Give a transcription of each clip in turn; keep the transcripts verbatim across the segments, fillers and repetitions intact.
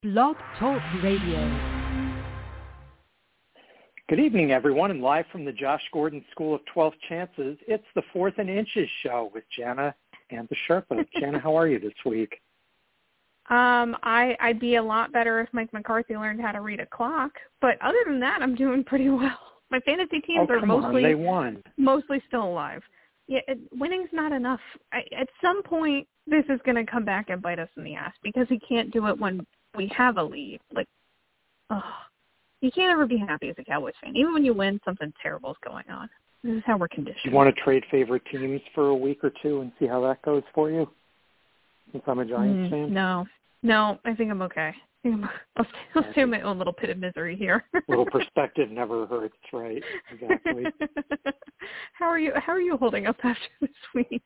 Blog Talk Radio. Good evening, everyone, and live from the Josh Gordon School of twelve Chances, it's the Fourth and Inches show with Jana and the Sherpa. Jana, how are you this week? Um, I, I'd be a lot better if Mike McCarthy learned how to read a clock, but other than that, I'm doing pretty well. My fantasy teams oh, are come mostly on. They won. mostly still alive. Yeah, it, winning's not enough. I, at some point, this is going to come back and bite us in the ass because he can't do it when we have a lead. Like, oh, you can't ever be happy as a Cowboys fan. Even when you win, something terrible is going on. This is how we're conditioned. You want to trade favorite teams for a week or two and see how that goes for you? Since I'm a Giants mm, fan? No. No, I think I'm okay. I think I'm, I'll, stay, I'll stay in my own little pit of misery here. Little perspective never hurts, right? Exactly. How are you? How are you holding up after this week?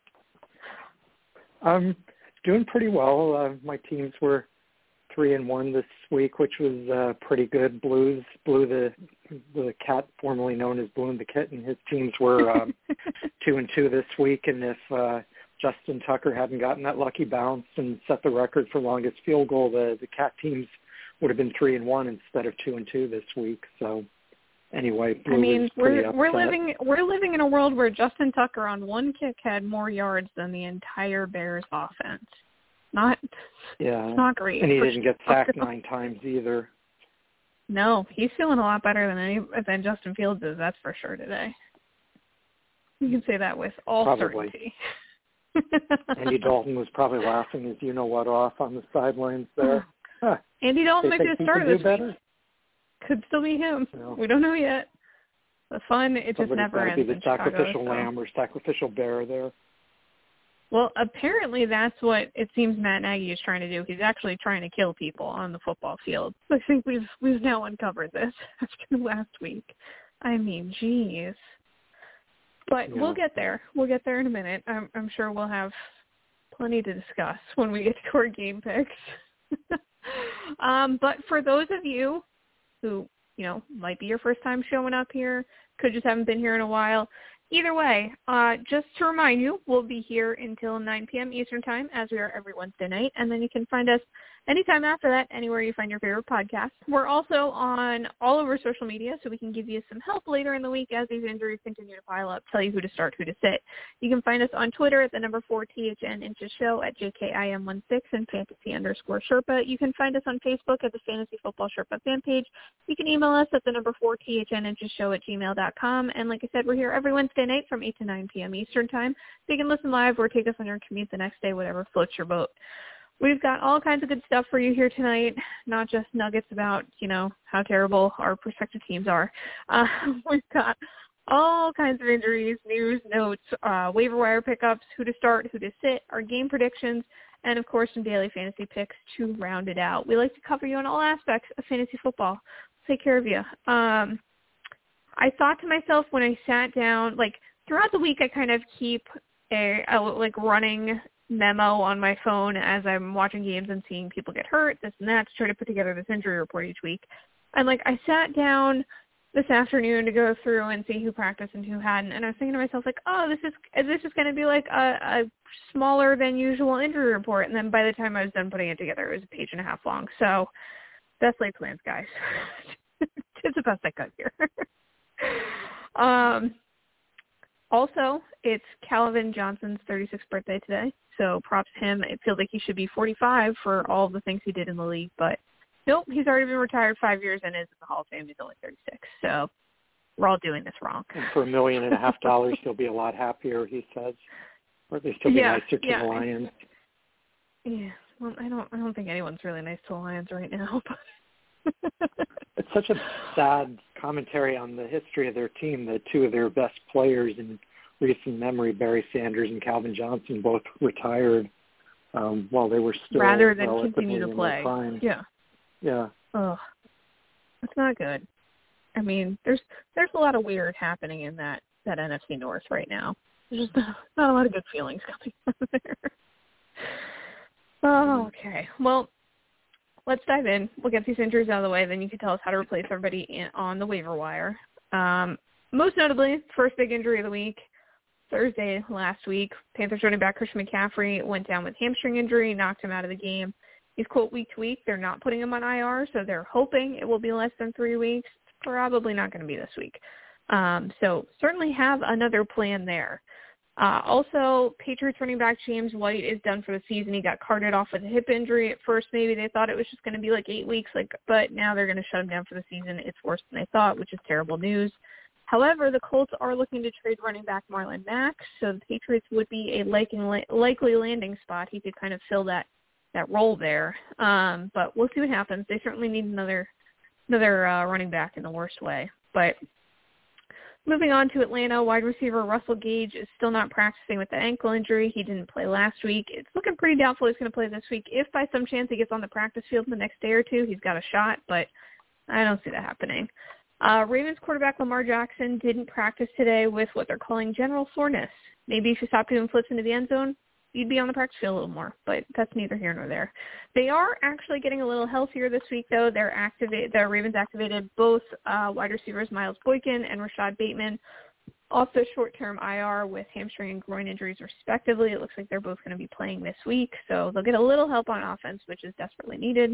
I'm doing pretty well. Uh, my teams were three and one this week, which was uh, pretty good. Blues, Blue the the cat, formerly known as Blue and the Kitten. His teams were um, two and two this week, and if uh, Justin Tucker hadn't gotten that lucky bounce and set the record for longest field goal, the the cat teams would have been three and one instead of two and two this week. So anyway, Blue I mean, was pretty we're we're upset. living we're living in a world where Justin Tucker on one kick had more yards than the entire Bears offense. Not yeah, not great. And he didn't get sacked nine times either. No, he's feeling a lot better than any than Justin Fields is. That's for sure today. You can say that with all Probably. certainty. Andy Dalton was probably laughing his you-know-what off on the sidelines there. Huh. Andy Dalton they might be the starter this better? week. Could still be him. No. We don't know yet. The fun, it just Somebody's never got to ends be the in sacrificial Chicago, so. lamb or sacrificial bear there. Well, apparently that's what it seems Matt Nagy is trying to do. He's actually trying to kill people on the football field. I think we've we've now uncovered this after last week. I mean, geez. But Yeah. we'll get there. We'll get there in a minute. I'm, I'm sure we'll have plenty to discuss when we get to our game picks. um, but for those of you who, you know, might be your first time showing up here, could just haven't been here in a while, either way, uh, just to remind you, we'll be here until nine p.m. Eastern Time, as we are every Wednesday night, and then you can find us anytime after that, anywhere you find your favorite podcast. We're also on all over social media, so we can give you some help later in the week as these injuries continue to pile up, tell you who to start, who to sit. You can find us on Twitter at the number four T H N Inches Show, at J K I M one six, and fantasy underscore Sherpa. You can find us on Facebook at the Fantasy Football Sherpa fan page. You can email us at the number four T H N Inches Show at gmail dot com. And like I said, we're here every Wednesday night from eight to nine p.m. Eastern Time. So you can listen live or take us on your commute the next day, whatever floats your boat. We've got all kinds of good stuff for you here tonight, not just nuggets about, you know, how terrible our prospective teams are. Uh, we've got all kinds of injuries, news, notes, uh, waiver wire pickups, who to start, who to sit, our game predictions, and, of course, some daily fantasy picks to round it out. We like to cover you on all aspects of fantasy football. Take care of you. Um, I thought to myself when I sat down, like, throughout the week I kind of keep a, a like, running memo on my phone as I'm watching games and seeing people get hurt, this and that, to try to put together this injury report each week. And, like, I sat down this afternoon to go through and see who practiced and who hadn't, and I was thinking to myself, like, oh, this is this is going to be, like, a, a smaller than usual injury report. And then by the time I was done putting it together, it was a page and a half long. So that's laid plans, guys. It's the best I could here. um, also, it's Calvin Johnson's thirty-sixth birthday today, so props to him. It feels like he should be forty-five for all the things he did in the league, but nope, he's already been retired five years and is in the Hall of Fame. He's only thirty-six, so we're all doing this wrong. And for a million and a half dollars, he'll be a lot happier, he says. Or at least he'll be yeah, nicer to yeah. the Lions. Yeah, well, I don't, I don't think anyone's really nice to the Lions right now. But it's such a sad commentary on the history of their team that two of their best players in recent memory, Barry Sanders and Calvin Johnson, both retired um, while they were still rather than relatively continue to in play. their prime. Yeah. Yeah. Oh, that's not good. I mean, there's there's a lot of weird happening in that, that N F C North right now. There's just not, not a lot of good feelings coming from there. Oh, okay. Well, let's dive in. We'll get these injuries out of the way. Then you can tell us how to replace everybody in, on the waiver wire. Um, most notably, first big injury of the week, Thursday last week, Panthers running back Christian McCaffrey went down with hamstring injury, knocked him out of the game. He's, quote, week to week. They're not putting him on I R, so they're hoping it will be less than three weeks. Probably not going to be this week. Um, so certainly have another plan there. Uh, also, Patriots running back James White is done for the season. He got carted off with a hip injury. At first, maybe they thought it was just going to be like eight weeks, like, but now they're going to shut him down for the season. It's worse than they thought, which is terrible news. However, the Colts are looking to trade running back Marlon Mack, so the Patriots would be a likely, likely landing spot. He could kind of fill that, that role there. Um, but we'll see what happens. They certainly need another another uh, running back in the worst way. But moving on to Atlanta, wide receiver Russell Gage is still not practicing with the ankle injury. He didn't play last week. It's looking pretty doubtful he's going to play this week. If by some chance he gets on the practice field in the next day or two, he's got a shot, but I don't see that happening. Uh, Ravens quarterback Lamar Jackson didn't practice today with what they're calling general soreness. Maybe if you stop doing flips into the end zone, you'd be on the practice field a little more, but that's neither here nor there. They are actually getting a little healthier this week, though. They're activate, the Ravens activated both uh, wide receivers Miles Boykin and Rashad Bateman off the short-term I R with hamstring and groin injuries, respectively. It looks like they're both going to be playing this week, so they'll get a little help on offense, which is desperately needed.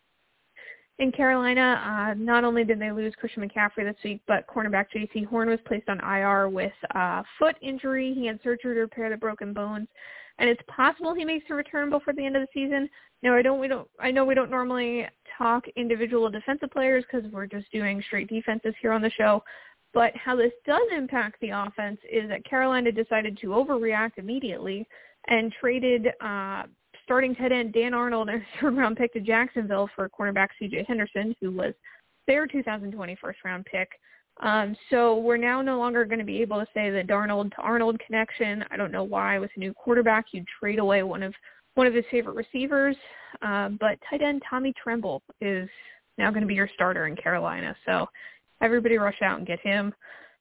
In Carolina, uh, not only did they lose Christian McCaffrey this week, but cornerback J C Horn was placed on I R with a foot injury. He had surgery to repair the broken bones, and it's possible he makes a return before the end of the season. Now, I don't, we don't, I know we don't normally talk individual defensive players because we're just doing straight defenses here on the show, but how this does impact the offense is that Carolina decided to overreact immediately and traded uh, starting tight end Dan Arnold and a third-round pick to Jacksonville for cornerback C J Henderson, who was their two thousand twenty first-round pick. Um, so we're now no longer going to be able to say the Darnold to Arnold connection. I don't know why with a new quarterback you'd trade away one of one of his favorite receivers, uh, but tight end Tommy Tremble is now going to be your starter in Carolina. So everybody rush out and get him.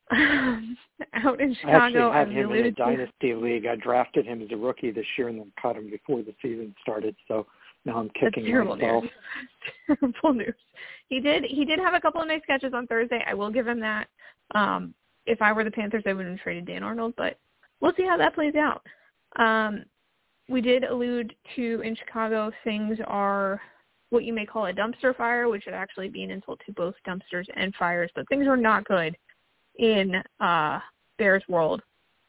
Out in Chicago, I actually had him in a to. dynasty league. I drafted him as a rookie this year and then cut him before the season started. So now I'm kicking That's terrible myself. News. Terrible news. He did. He did have a couple of nice catches on Thursday. I will give him that. Um, if I were the Panthers, I would have traded Dan Arnold, but we'll see how that plays out. Um, we did allude to in Chicago things are what you may call a dumpster fire, which would actually be an insult to both dumpsters and fires, but things are not good in uh, Bears world.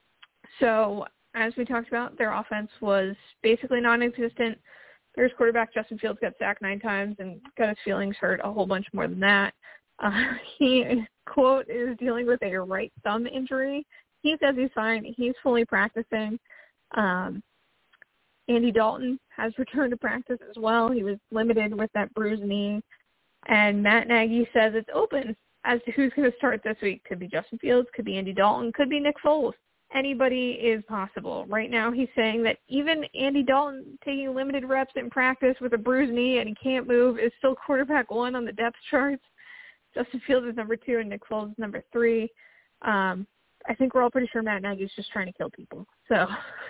So as we talked about, their offense was basically non-existent. Bears quarterback Justin Fields got sacked nine times and got his feelings hurt a whole bunch more than that. Uh, he, quote, is dealing with a right thumb injury. He says he's fine. He's fully practicing. Um, Andy Dalton has returned to practice as well. He was limited with that bruised knee. And Matt Nagy says it's open as to who's going to start this week. Could be Justin Fields, could be Andy Dalton, could be Nick Foles. Anybody is possible. Right now he's saying that even Andy Dalton taking limited reps in practice with a bruised knee and he can't move is still quarterback one on the depth charts. Justin Fields is number two and Nick Foles is number three. Um, I think we're all pretty sure Matt Nagy is just trying to kill people. So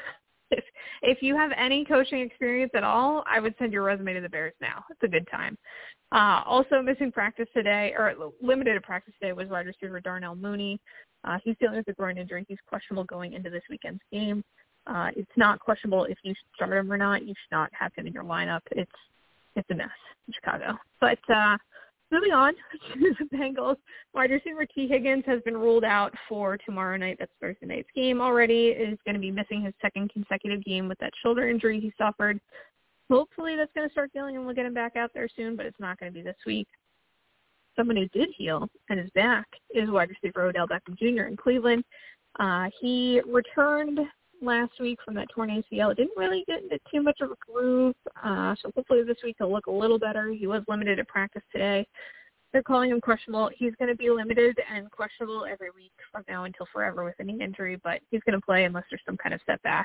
if, if you have any coaching experience at all, I would send your resume to the Bears now. It's a good time. Uh, also missing practice today, or limited to practice today, was wide receiver Darnell Mooney. Uh, he's dealing with a groin injury. He's questionable going into this weekend's game. Uh, it's not questionable if you should start him or not. You should not have him in your lineup. It's it's a mess in Chicago. But uh, moving on to the Bengals, wide receiver T. Higgins has been ruled out for tomorrow night. That's Thursday night's game already. Is going to be missing his second consecutive game with that shoulder injury he suffered. Hopefully that's going to start healing and we'll get him back out there soon, but it's not going to be this week. Someone who did heal and is back is wide receiver Odell Beckham Junior in Cleveland. Uh, he returned last week from that torn A C L. It didn't really get into too much of a groove, uh, so hopefully this week he'll look a little better. He was limited at practice today. They're calling him questionable. He's going to be limited and questionable every week from now until forever with a knee injury, but he's going to play unless there's some kind of setback.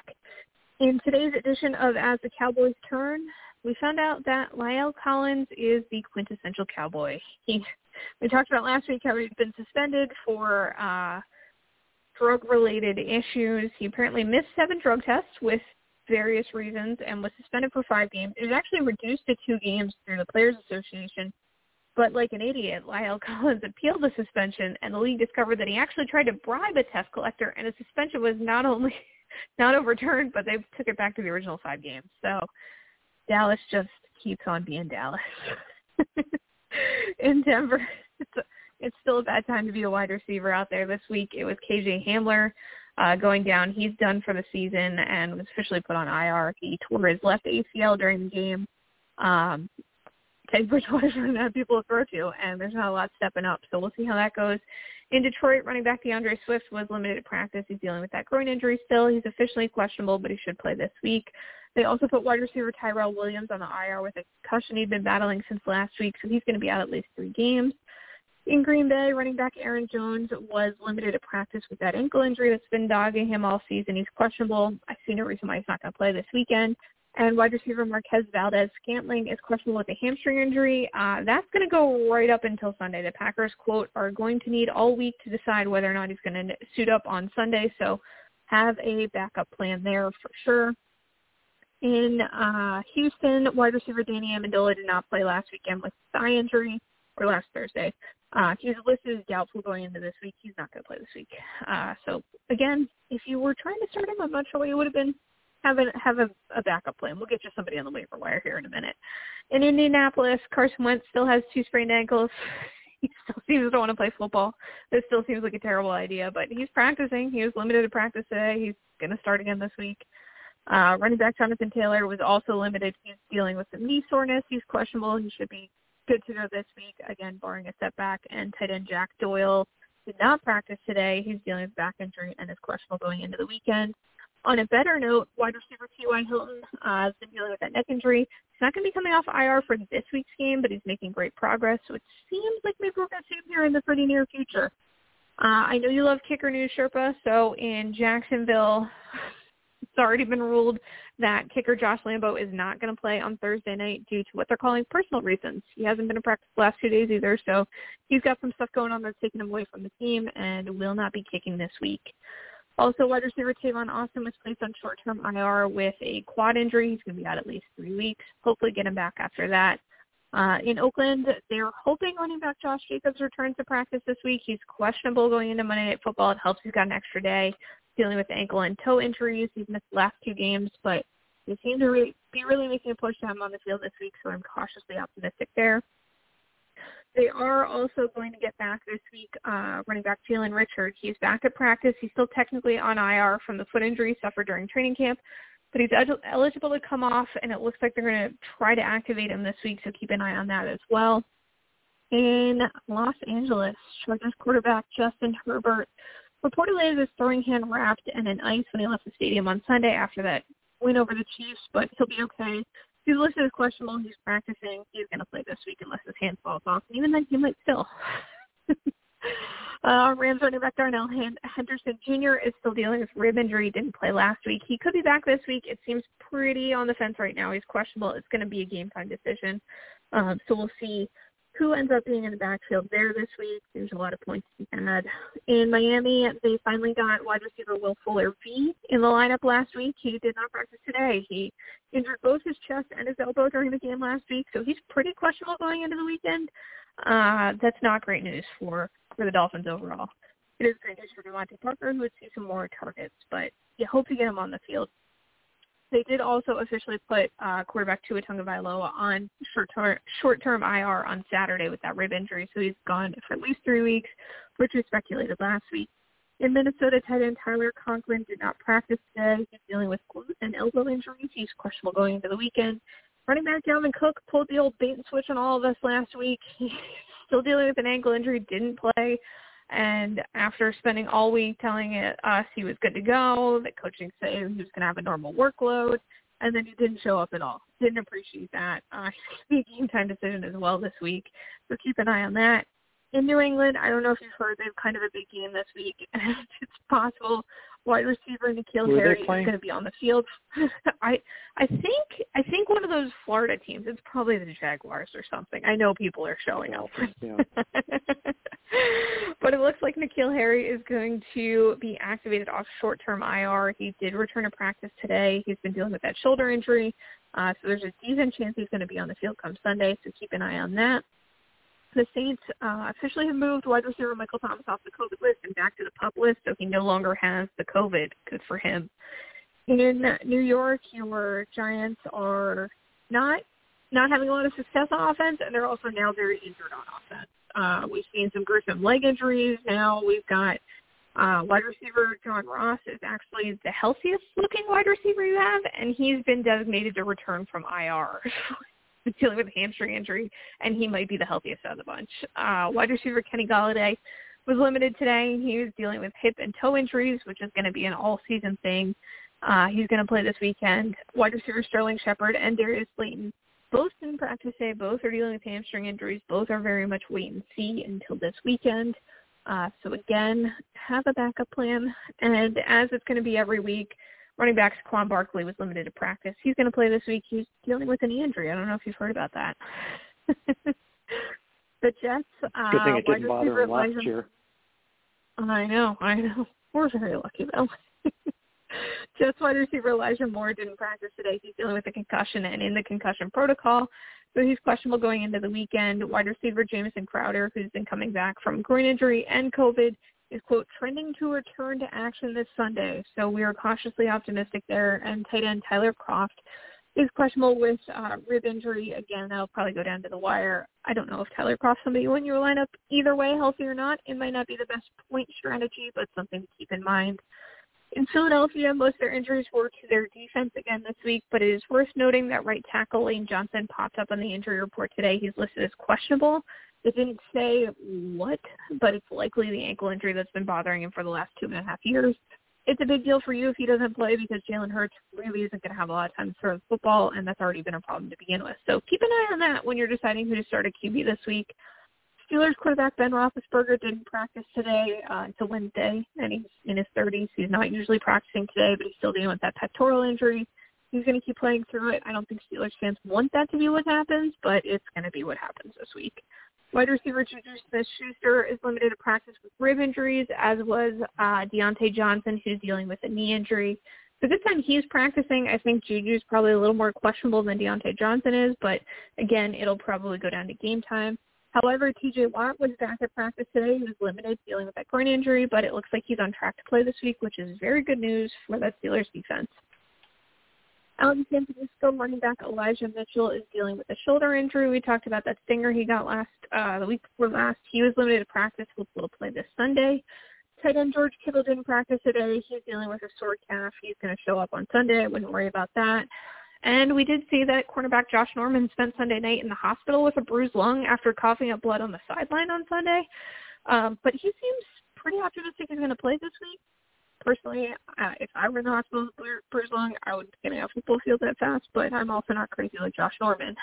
In today's edition of As the Cowboys Turn, we found out that La'el Collins is the quintessential cowboy. He, we talked about last week how he'd been suspended for uh, drug-related issues. He apparently missed seven drug tests with various reasons and was suspended for five games. It was actually reduced to two games through the Players Association. But like an idiot, La'el Collins appealed the suspension, and the league discovered that he actually tried to bribe a test collector, and his suspension was not only not overturned, but they took it back to the original five games. So Dallas just keeps on being Dallas. In Denver, it's, a, it's still a bad time to be a wide receiver out there. This week it was K J Hamler uh, going down. He's done for the season and was officially put on I R. He tore his left A C L during the game. Um, Teddy Bridgewater's running out of people to throw to, and there's not a lot stepping up. So we'll see how that goes. In Detroit, running back DeAndre Swift was limited at practice. He's dealing with that groin injury still. He's officially questionable, but he should play this week. They also put wide receiver Tyrell Williams on the I R with a concussion he'd been battling since last week, so he's going to be out at least three games. In Green Bay, running back Aaron Jones was limited at practice with that ankle injury that's been dogging him all season. He's questionable. I see no reason why he's not going to play this weekend. And wide receiver Marquez Valdez-Scantling is questionable with a hamstring injury. Uh, that's going to go right up until Sunday. The Packers, quote, are going to need all week to decide whether or not he's going to suit up on Sunday. So have a backup plan there for sure. In uh, Houston, wide receiver Danny Amendola did not play last weekend with thigh injury, or last Thursday. Uh, he's listed as doubtful going into this week. He's not going to play this week. Uh, so, again, if you were trying to start him, I'm not sure what you would have been. Have, a, have a, a backup plan. We'll get you somebody on the waiver wire here in a minute. In Indianapolis, Carson Wentz still has two sprained ankles. He still seems to want to play football. This still seems like a terrible idea, but he's practicing. He was limited to practice today. He's going to start again this week. Uh, running back Jonathan Taylor was also limited. He's dealing with some knee soreness. He's questionable. He should be good to go this week, again, barring a setback. And tight end Jack Doyle did not practice today. He's dealing with back injury and is questionable going into the weekend. On a better note, wide receiver T Y. Hilton uh, has been dealing with that neck injury. He's not going to be coming off I R for this week's game, but he's making great progress. So it seems like maybe we're going to see him here in the pretty near future. Uh, I know you love kicker news, Sherpa. So in Jacksonville, it's already been ruled that kicker Josh Lambo is not going to play on Thursday night due to what they're calling personal reasons. He hasn't been in practice the last two days either, so he's got some stuff going on that's taking him away from the team and will not be kicking this week. Also, wide receiver Tavon Austin was placed on short-term I R with a quad injury. He's going to be out at least three weeks. Hopefully get him back after that. Uh, in Oakland, they're hoping running back Josh Jacobs returns to practice this week. He's questionable going into Monday Night Football. It helps he's got an extra day dealing with ankle and toe injuries. He's missed the last two games, but they seem to really, be really making a push to have him on the field this week, so I'm cautiously optimistic there. They are also going to get back this week uh, running back Jalen Richard. He's back at practice. He's still technically on I R from the foot injury suffered during training camp, but he's ed- eligible to come off, and it looks like they're going to try to activate him this week, so keep an eye on that as well. In Los Angeles, Chargers quarterback Justin Herbert reportedly had his throwing hand wrapped and in ice when he left the stadium on Sunday after that win over the Chiefs, but he'll be okay. He's listed as questionable. He's practicing. He's going to play this week unless his hand falls off. And even then, he might still. uh, Rams running back Darnell Henderson Junior is still dealing with rib injury. He didn't play last week. He could be back this week. It seems pretty on the fence right now. He's questionable. It's going to be a game-time decision. Um, so we'll see who ends up being in the backfield there this week. There's a lot of points to be had. In Miami, they finally got wide receiver Will Fuller V in the lineup last week. He did not practice today. He injured both his chest and his elbow during the game last week, so he's pretty questionable going into the weekend. Uh, that's not great news for, for the Dolphins overall. It is great news for Devontae Parker, who would see some more targets, but you hope to get him on the field. They did also officially put uh, quarterback Tua Tagovailoa on short-term, short-term I R on Saturday with that rib injury, so he's gone for at least three weeks, which was speculated last week. In Minnesota, tight end Tyler Conklin did not practice today. He's dealing with glute and elbow injuries. He's questionable going into the weekend. Running back Dalvin Cook pulled the old bait and switch on all of us last week. He's still dealing with an ankle injury, didn't play. And after spending all week telling us he was good to go, that coaching said he was going to have a normal workload, and then he didn't show up at all. Didn't appreciate that. Uh, it's a game time decision as well this week, so keep an eye on that. In New England, I don't know if you've heard, they have kind of a big game this week, and it's possible wide receiver N'Keal Harry is going to be on the field. I I think I think one of those Florida teams. It's probably the Jaguars or something. I know people are showing up. Yeah. But it looks like N'Keal Harry is going to be activated off short-term I R. He did return to practice today. He's been dealing with that shoulder injury, uh, so there's a decent chance he's going to be on the field come Sunday, so keep an eye on that. The Saints uh, officially have moved wide receiver Michael Thomas off the COVID list and back to the PUP list, so he no longer has the COVID. Good for him. In New York, your Giants are not not having a lot of success on offense, and they're also now very injured on offense. Uh, we've seen some gruesome leg injuries. Now we've got uh, wide receiver John Ross is actually the healthiest looking wide receiver you have, and he's been designated to return from I R. He's dealing with a hamstring injury, and he might be the healthiest out of the bunch. Uh, wide receiver Kenny Golladay was limited today. He was dealing with hip and toe injuries, which is going to be an all-season thing. Uh, he's going to play this weekend. Wide receiver Sterling Shepard and Darius Slayton both didn't practice today. Both are dealing with hamstring injuries. Both are very much wait and see until this weekend. Uh, so, again, have a backup plan. And as it's going to be every week, running back Saquon Barkley was limited to practice. He's going to play this week. He's dealing with a knee injury. I don't know if you've heard about that. The Jets. Uh, Good thing it didn't bother him last Elijah, year. I know, I know. We're very lucky, though. Jets wide receiver Elijah Moore didn't practice today. He's dealing with a concussion and in the concussion protocol, so he's questionable going into the weekend. Wide receiver Jamison Crowder, who's been coming back from groin injury and COVID, is, quote, trending to return to action this Sunday. So we are cautiously optimistic there. And tight end Tyler Kroft is questionable with uh, rib injury. Again, that'll probably go down to the wire. I don't know if Tyler Kroft's somebody you want in your lineup either way, healthy or not. It might not be the best point strategy, but something to keep in mind. In Philadelphia, most of their injuries were to their defense again this week, but it is worth noting that right tackle Lane Johnson popped up on the injury report today. He's listed as questionable. It didn't say what, but it's likely the ankle injury that's been bothering him for the last two and a half years. It's a big deal for you if he doesn't play because Jalen Hurts really isn't going to have a lot of time to throw the football, and that's already been a problem to begin with. So keep an eye on that when you're deciding who to start at Q B this week. Steelers quarterback Ben Roethlisberger didn't practice today uh, until Wednesday, and he's in his thirties. He's not usually practicing today, but he's still dealing with that pectoral injury. He's going to keep playing through it. I don't think Steelers fans want that to be what happens, but it's going to be what happens this week. Wide receiver Juju Smith-Schuster is limited to practice with rib injuries, as was uh, Deontay Johnson, who's dealing with a knee injury. The good time he's practicing, I think Juju's probably a little more questionable than Deontay Johnson is, but again, it'll probably go down to game time. However, T J Watt was back at practice today. He was limited, dealing with that groin injury, but it looks like he's on track to play this week, which is very good news for that Steelers defense. Out in San Francisco, running back Elijah Mitchell is dealing with a shoulder injury. We talked about that stinger he got last uh, the week before last. He was limited to practice. Will play this Sunday. Tight end George Kittle didn't practice today. He's dealing with a sore calf. He's going to show up on Sunday. I wouldn't worry about that. And we did see that cornerback Josh Norman spent Sunday night in the hospital with a bruised lung after coughing up blood on the sideline on Sunday. Um, but he seems pretty optimistic he's going to play this week. Personally, uh, if I were in the hospital with a bruised lung, I would get out football field that fast, but I'm also not crazy like Josh Norman.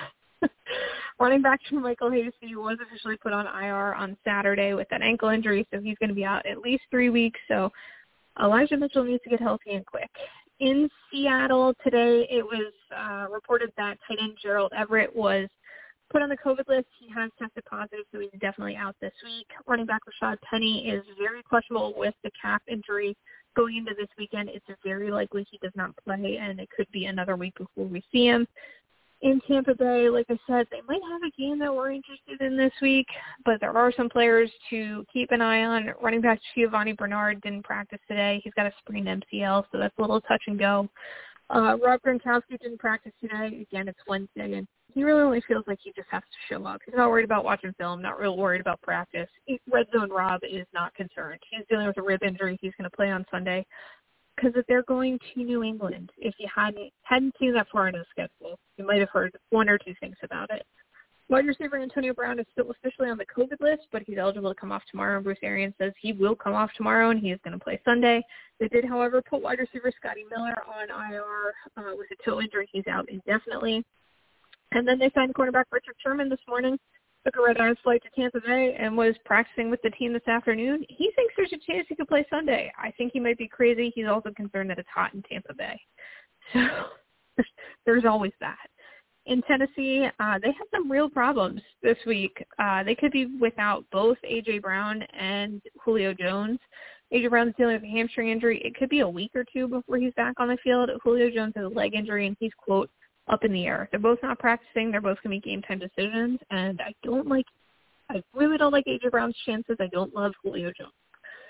Running back Michael Hasty was officially put on I R on Saturday with that ankle injury, so he's going to be out at least three weeks. So Elijah Mitchell needs to get healthy and quick. In Seattle today, it was uh, reported that tight end Gerald Everett was put on the COVID list. He has tested positive, so he's definitely out this week. Running back Rashad Penny is very questionable with the calf injury going into this weekend. It's very likely he does not play, and it could be another week before we see him. In Tampa Bay, like I said, they might have a game that we're interested in this week, but there are some players to keep an eye on. Running back Giovanni Bernard didn't practice today. He's got a sprained M C L, so that's a little touch and go. Uh, Rob Gronkowski didn't practice today. Again, it's Wednesday, and he really only feels like he just has to show up. He's not worried about watching film, not real worried about practice. Red Zone Rob is not concerned. He's dealing with a rib injury. He's going to play on Sunday. Because if they're going to New England, if you hadn't hadn't seen that far into the schedule, you might have heard one or two things about it. Wide receiver Antonio Brown is still officially on the COVID list, but he's eligible to come off tomorrow. Bruce Arians says he will come off tomorrow, and he is going to play Sunday. They did, however, put wide receiver Scotty Miller on I R uh, with a toe injury. He's out indefinitely. And then they signed cornerback Richard Sherman this morning. Took a red-eye flight to Tampa Bay and was practicing with the team this afternoon. He thinks there's a chance he could play Sunday. I think he might be crazy. He's also concerned that it's hot in Tampa Bay. So there's always that. In Tennessee, uh, they have some real problems this week. Uh, they could be without both A J. Brown and Julio Jones. A J. Brown's dealing with a hamstring injury. It could be a week or two before he's back on the field. Julio Jones has a leg injury, and he's, quote, up in the air. They're both not practicing. They're both going to be game time decisions, and I don't like, I really don't like A J. Brown's chances. I don't love Julio Jones.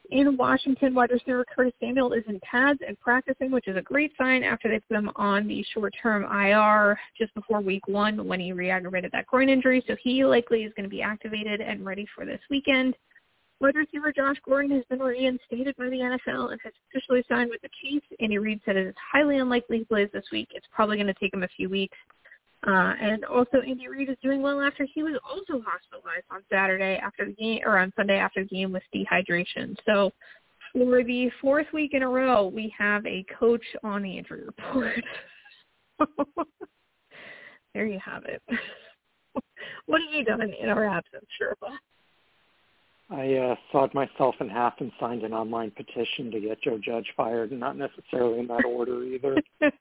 in Washington, wide receiver Curtis Samuel is in pads and practicing, which is a great sign after they put him on the short-term I R just before week one when he re-aggravated that groin injury. So he likely is going to be activated and ready for this weekend. Wide receiver Josh Gordon has been reinstated by the N F L and has officially signed with the Chiefs. Andy Reid said it is highly unlikely he plays this week. It's probably going to take him a few weeks. Uh, and also Andy Reid is doing well after he was also hospitalized on Saturday after the game, or on Sunday after the game with dehydration. So for the fourth week in a row, we have a coach on the injury report. There you have it. What have you done in our absence, Sherpa? I uh, sawed myself in half and signed an online petition to get Joe Judge fired, and not necessarily in that order either.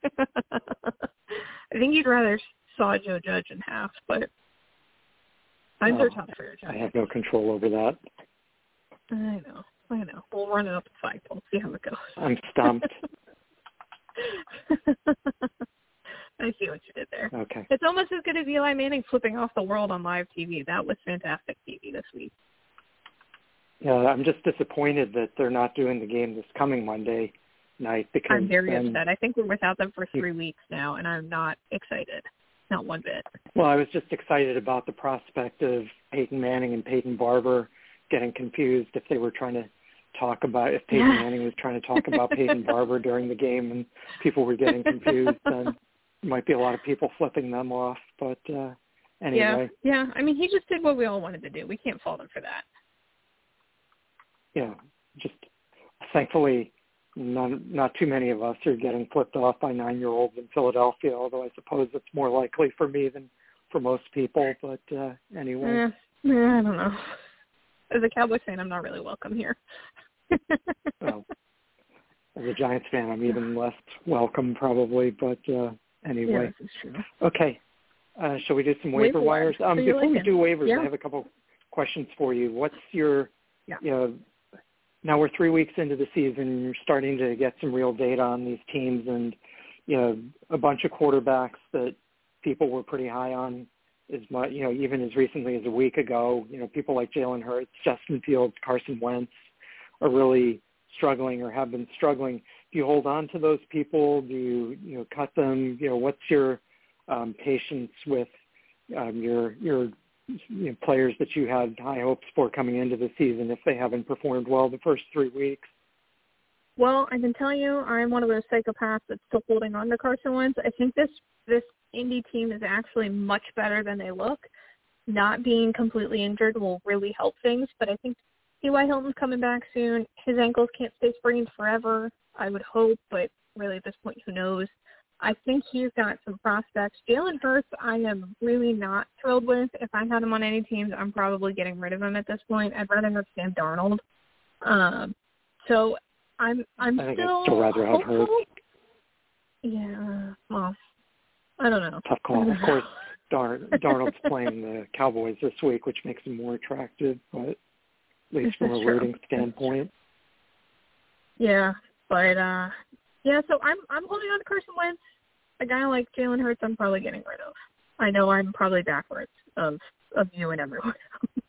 I think you'd rather saw Joe Judge in half, but times are tough for your job. I have no control over that. I know, I know. We'll run it up the flagpole, see how it goes. I'm stumped. I see what you did there. Okay. It's almost as good as Eli Manning flipping off the world on live T V. That was fantastic T V this week. Yeah, I'm just disappointed that they're not doing the game this coming Monday night because I'm very then, upset. I think we're without them for three weeks now, and I'm not excited. Not one bit. Well, I was just excited about the prospect of Peyton Manning and Peyton Barber getting confused if they were trying to talk about, if Peyton yeah. Manning was trying to talk about Peyton Barber during the game and people were getting confused, then there might be a lot of people flipping them off. But uh, anyway. Yeah, yeah. I mean, he just did what we all wanted to do. We can't fault him for that. Yeah, just thankfully not, not too many of us are getting flipped off by nine-year-olds in Philadelphia, although I suppose it's more likely for me than for most people. But uh, anyway. Eh, I don't know. As a Cowboys fan, I'm not really welcome here. Well, as a Giants fan, I'm even less welcome probably. But uh, anyway. Yeah, this is true. Okay. Uh, shall we do some waiver, waiver wires? Um, before like we it? do waivers, yeah. I have a couple questions for you. What's your yeah. you know, now we're three weeks into the season. You're starting to get some real data on these teams, and you know a bunch of quarterbacks that people were pretty high on, is my, you know even as recently as a week ago. You know people like Jalen Hurts, Justin Fields, Carson Wentz are really struggling or have been struggling. Do you hold on to those people? Do you you know cut them? You know what's your um, patience with um, your your You know, players that you had high hopes for coming into the season if they haven't performed well the first three weeks? Well, I can tell you I'm one of those psychopaths that's still holding on to Carson Wentz. I think this this Indy team is actually much better than they look. Not being completely injured will really help things, but I think T Y. Hilton's coming back soon. His ankles can't stay sprained forever, I would hope, but really at this point, who knows? I think he's got some prospects. Jalen Hurts, I am really not thrilled with. If I had him on any teams, I'm probably getting rid of him at this point. I'd rather have Sam Darnold. Um, so I'm I'm I think still I'd still rather have hopeful. Hurts. Yeah, well, I don't know. Tough call. Of course, Dar- Darnold's playing the Cowboys this week, which makes him more attractive, but at least from a rooting standpoint. Yeah, but uh, yeah. So I'm I'm holding on to Carson Wentz. A guy like Jalen Hurts, I'm probably getting rid of. I know I'm probably backwards of of you and everyone else.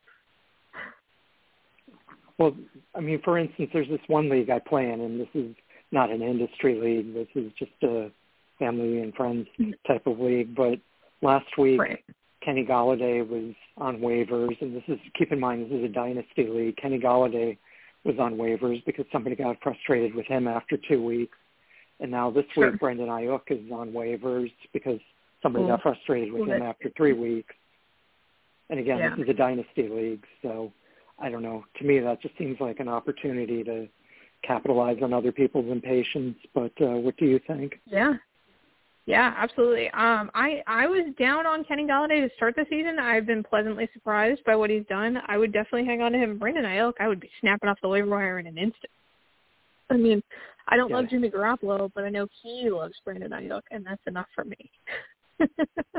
Well, I mean, for instance, there's this one league I play in, and this is not an industry league. This is just a family and friends type of league. But last week, right. Kenny Golladay was on waivers, and this is, keep in mind, this is a dynasty league. Kenny Golladay was on waivers because somebody got frustrated with him after two weeks. And now this Sure. week, Brendan Ayuk is on waivers because somebody cool. got frustrated with cool. him after three weeks. And again, yeah. this is a dynasty league, so I don't know. To me, that just seems like an opportunity to capitalize on other people's impatience. But uh, what do you think? Yeah. Yeah, absolutely. Um, I, I was down on Kenny Golladay to start the season. I've been pleasantly surprised by what he's done. I would definitely hang on to him. Brendan Ayuk, I would be snapping off the waiver wire in an instant. I mean, I don't yeah. love Jimmy Garoppolo, but I know he loves Brandon Ayuk, and that's enough for me.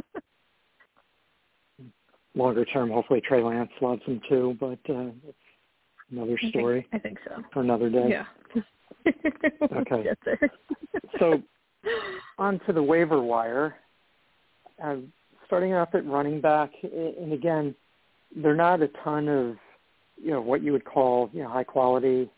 Longer term, hopefully Trey Lance loves him too, but uh, it's another story. I think, I think so. For another day. Yeah. Okay. Get there. So on to the waiver wire. Uh, starting off at running back, and again, they're not a ton of, you know, what you would call, you know, high quality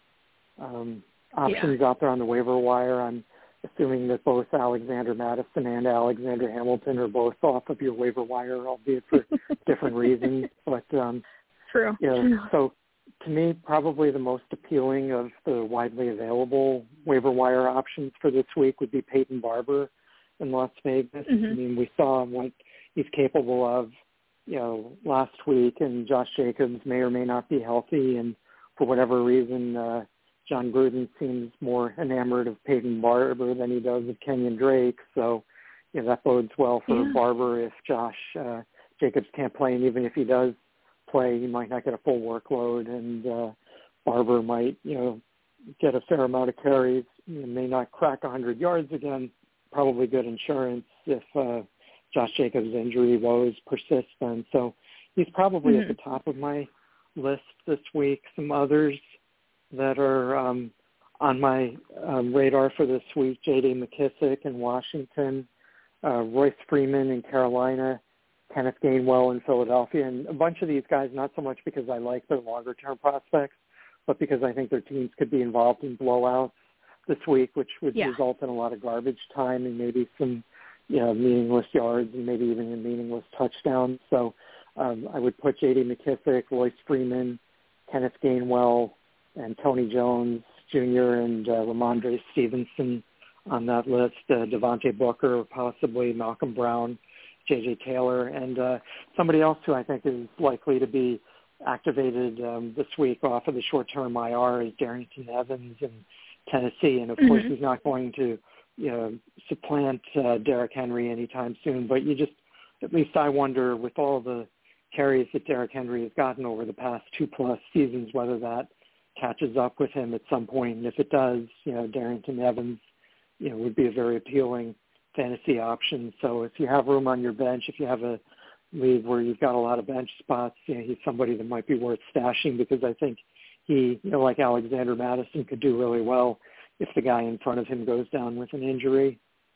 um, options yeah. out there on the waiver wire. I'm assuming that both Alexander Madison and Alexander Hamilton are both off of your waiver wire, albeit for different reasons. But um, True. Yeah, so to me, probably the most appealing of the widely available waiver wire options for this week would be Peyton Barber in Las Vegas. Mm-hmm. I mean, we saw what he's capable of, you know, last week, and Josh Jacobs may or may not be healthy, and for whatever reason, uh, John Gruden seems more enamored of Peyton Barber than he does of Kenyon Drake. So, you know, that bodes well for yeah. Barber if Josh uh, Jacobs can't play, and even if he does play, he might not get a full workload, and uh, Barber might, you know, get a fair amount of carries. He may not crack one hundred yards again. Probably good insurance if uh, Josh Jacobs' injury woes persist then. So he's probably mm-hmm. at the top of my list this week. Some others that are um, on my um, radar for this week: J D McKissick in Washington, uh, Royce Freeman in Carolina, Kenneth Gainwell in Philadelphia, and a bunch of these guys, not so much because I like their longer-term prospects, but because I think their teams could be involved in blowouts this week, which would yeah. result in a lot of garbage time and maybe some, you know, meaningless yards and maybe even a meaningless touchdown. So um, I would put J D McKissick, Royce Freeman, Kenneth Gainwell, and Tony Jones Junior and uh, Ramondre Stevenson on that list, uh, Devontae Booker, possibly Malcolm Brown, J J Taylor, and uh, somebody else who I think is likely to be activated um, this week off of the short-term I R is Darrington Evans in Tennessee. And, of mm-hmm. course, he's not going to, you know, supplant uh, Derrick Henry anytime soon. But you just, at least I wonder, with all the carries that Derrick Henry has gotten over the past two-plus seasons, whether that catches up with him at some point. And if it does, you know, Darrington Evans, you know, would be a very appealing fantasy option. So if you have room on your bench, if you have a league where you've got a lot of bench spots, you know, he's somebody that might be worth stashing, because I think he, you know, like Alexander Madison, could do really well if the guy in front of him goes down with an injury.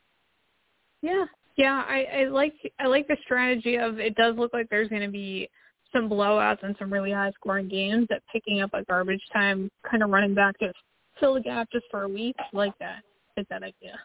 Yeah, yeah, I, I like I like the strategy of, it does look like there's going to be some blowouts and some really high scoring games, that picking up a garbage time, kind of running back to fill the gap just for a week. I like that. I like that idea.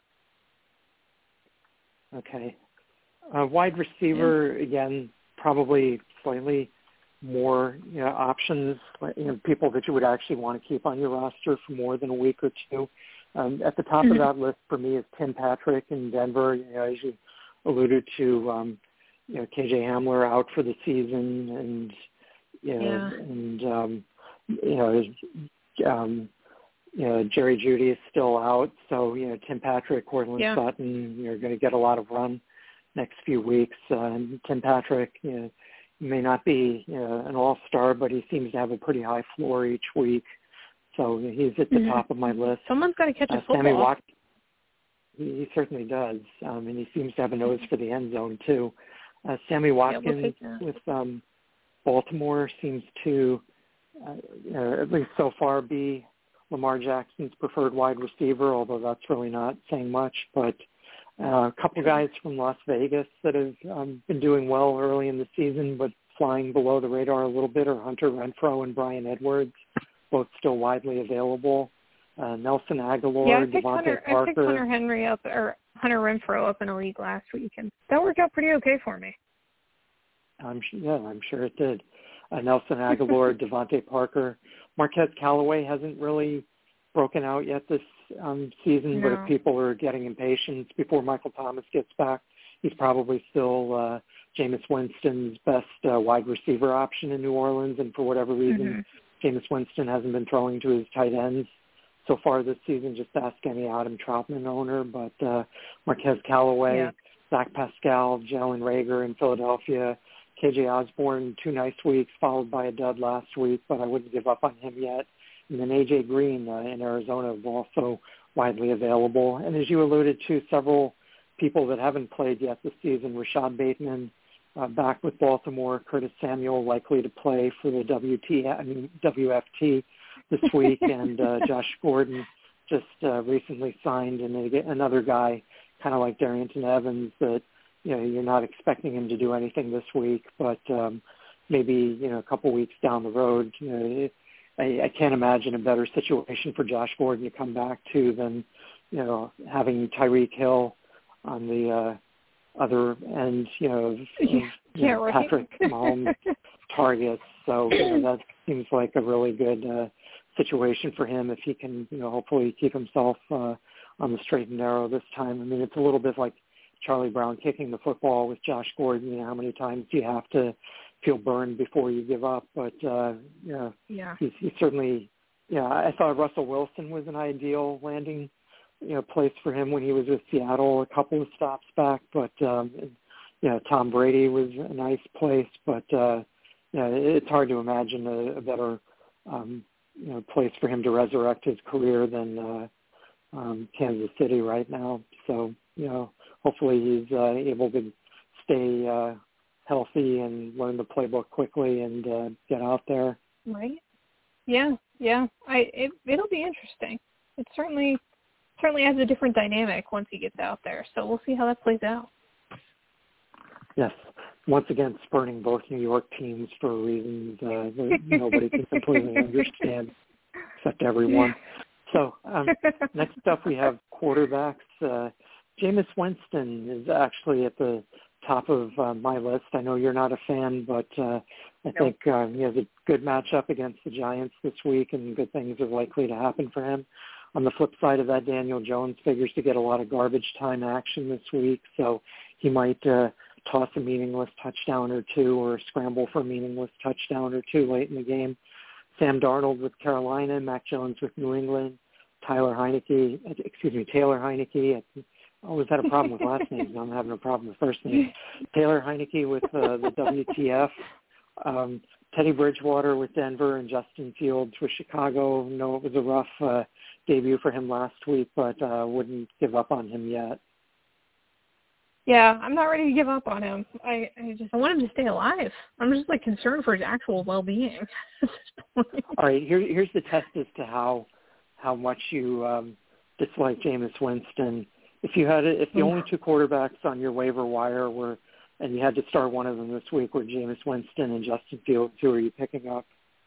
Okay. Uh, wide receiver, yeah. again, probably slightly more, you know, options, you know, people that you would actually want to keep on your roster for more than a week or two. Um, at the top mm-hmm. of that list for me is Tim Patrick in Denver. You know, as you alluded to, um, you know, K J Hamler out for the season, and you know, yeah. and um, you know, um, you know, Jerry Jeudy is still out, so you know, Tim Patrick, Courtland yeah. Sutton, you're going to get a lot of run next few weeks. Uh, Tim Patrick, you know, may not be, you know, an all-star, but he seems to have a pretty high floor each week, so he's at the mm-hmm. top of my list. Someone's got to catch a uh, football. Sammy Watkins, he, he certainly does, um, and he seems to have a nose for the end zone too. Uh, Sammy Watkins yeah, we'll with um, Baltimore seems to, uh, you know, at least so far, be Lamar Jackson's preferred wide receiver, although that's really not saying much. But uh, a couple guys from Las Vegas that have um, been doing well early in the season, but flying below the radar a little bit, are Hunter Renfrow and Brian Edwards, both still widely available. Uh, Nelson Aguilar, yeah, I picked Devontae Hunter, Parker. I picked Hunter Henry up, or Hunter Renfrow up in a league last week, and that worked out pretty okay for me. I'm yeah, I'm sure it did. Uh, Nelson Aguilar, Devontae Parker, Marquez Callaway hasn't really broken out yet this um, season, no. but if people are getting impatient before Michael Thomas gets back, he's probably still uh, Jameis Winston's best uh, wide receiver option in New Orleans, and for whatever reason, mm-hmm. Jameis Winston hasn't been throwing to his tight ends so far this season. Just ask any Adam Troutman owner, but uh, Marquez Callaway, yeah. Zach Pascal, Jalen Reagor in Philadelphia, K J Osborne, two nice weeks, followed by a dud last week, but I wouldn't give up on him yet. And then A J Green uh, in Arizona is also widely available. And as you alluded to, several people that haven't played yet this season: Rashad Bateman uh, back with Baltimore, Curtis Samuel likely to play for the W T, I mean, W F T this week, and uh, Josh Gordon just uh, recently signed, and another guy kind of like Darrington Evans that, you know, you're not expecting him to do anything this week, but um, maybe, you know, a couple weeks down the road, you know, I, I can't imagine a better situation for Josh Gordon to come back to than, you know, having Tyreek Hill on the uh, other end, you know, of, of yeah, you know, right. Patrick Mahomes targets. So, you know, that seems like a really good uh, situation for him if he can, you know, hopefully keep himself uh, on the straight and narrow this time. I mean, it's a little bit like Charlie Brown kicking the football with Josh Gordon. You know, how many times do you have to feel burned before you give up? But, uh, you know, yeah. he's, he's certainly, yeah, I thought Russell Wilson was an ideal landing, you know, place for him when he was with Seattle a couple of stops back. But, um, you know, Tom Brady was a nice place. But, uh, you know, it's hard to imagine a, a better, um, you know, place for him to resurrect his career than uh, um, Kansas City right now. So, you know, hopefully he's uh, able to stay uh, healthy and learn the playbook quickly and uh, get out there. Right. Yeah. Yeah. I it, it'll be interesting. It certainly certainly has a different dynamic once he gets out there. So we'll see how that plays out. Yes. Once again, spurning both New York teams for reasons uh, that nobody can completely understand except everyone. So um, next up we have quarterbacks. Uh, Jameis Winston is actually at the top of uh, my list. I know you're not a fan, but uh, I think uh, he has a good matchup against the Giants this week, and good things are likely to happen for him. On the flip side of that, Daniel Jones figures to get a lot of garbage time action this week, so he might uh, toss a meaningless touchdown or two or scramble for a meaningless touchdown or two late in the game. Sam Darnold with Carolina, Mac Jones with New England, Tyler Heineke, excuse me, Taylor Heineke. I always had a problem with last names. Now I'm having a problem with first names. Taylor Heineke with uh, the W T F. Um, Teddy Bridgewater with Denver and Justin Fields with Chicago. No, it was a rough uh, debut for him last week, but uh, wouldn't give up on him yet. Yeah, I'm not ready to give up on him. I, I just I want him to stay alive. I'm just like concerned for his actual well-being at this point. All right, here, here's the test as to how how much you um, dislike Jameis Winston. If you had if the only two quarterbacks on your waiver wire were, and you had to start one of them this week, were Jameis Winston and Justin Fields, who are you picking up?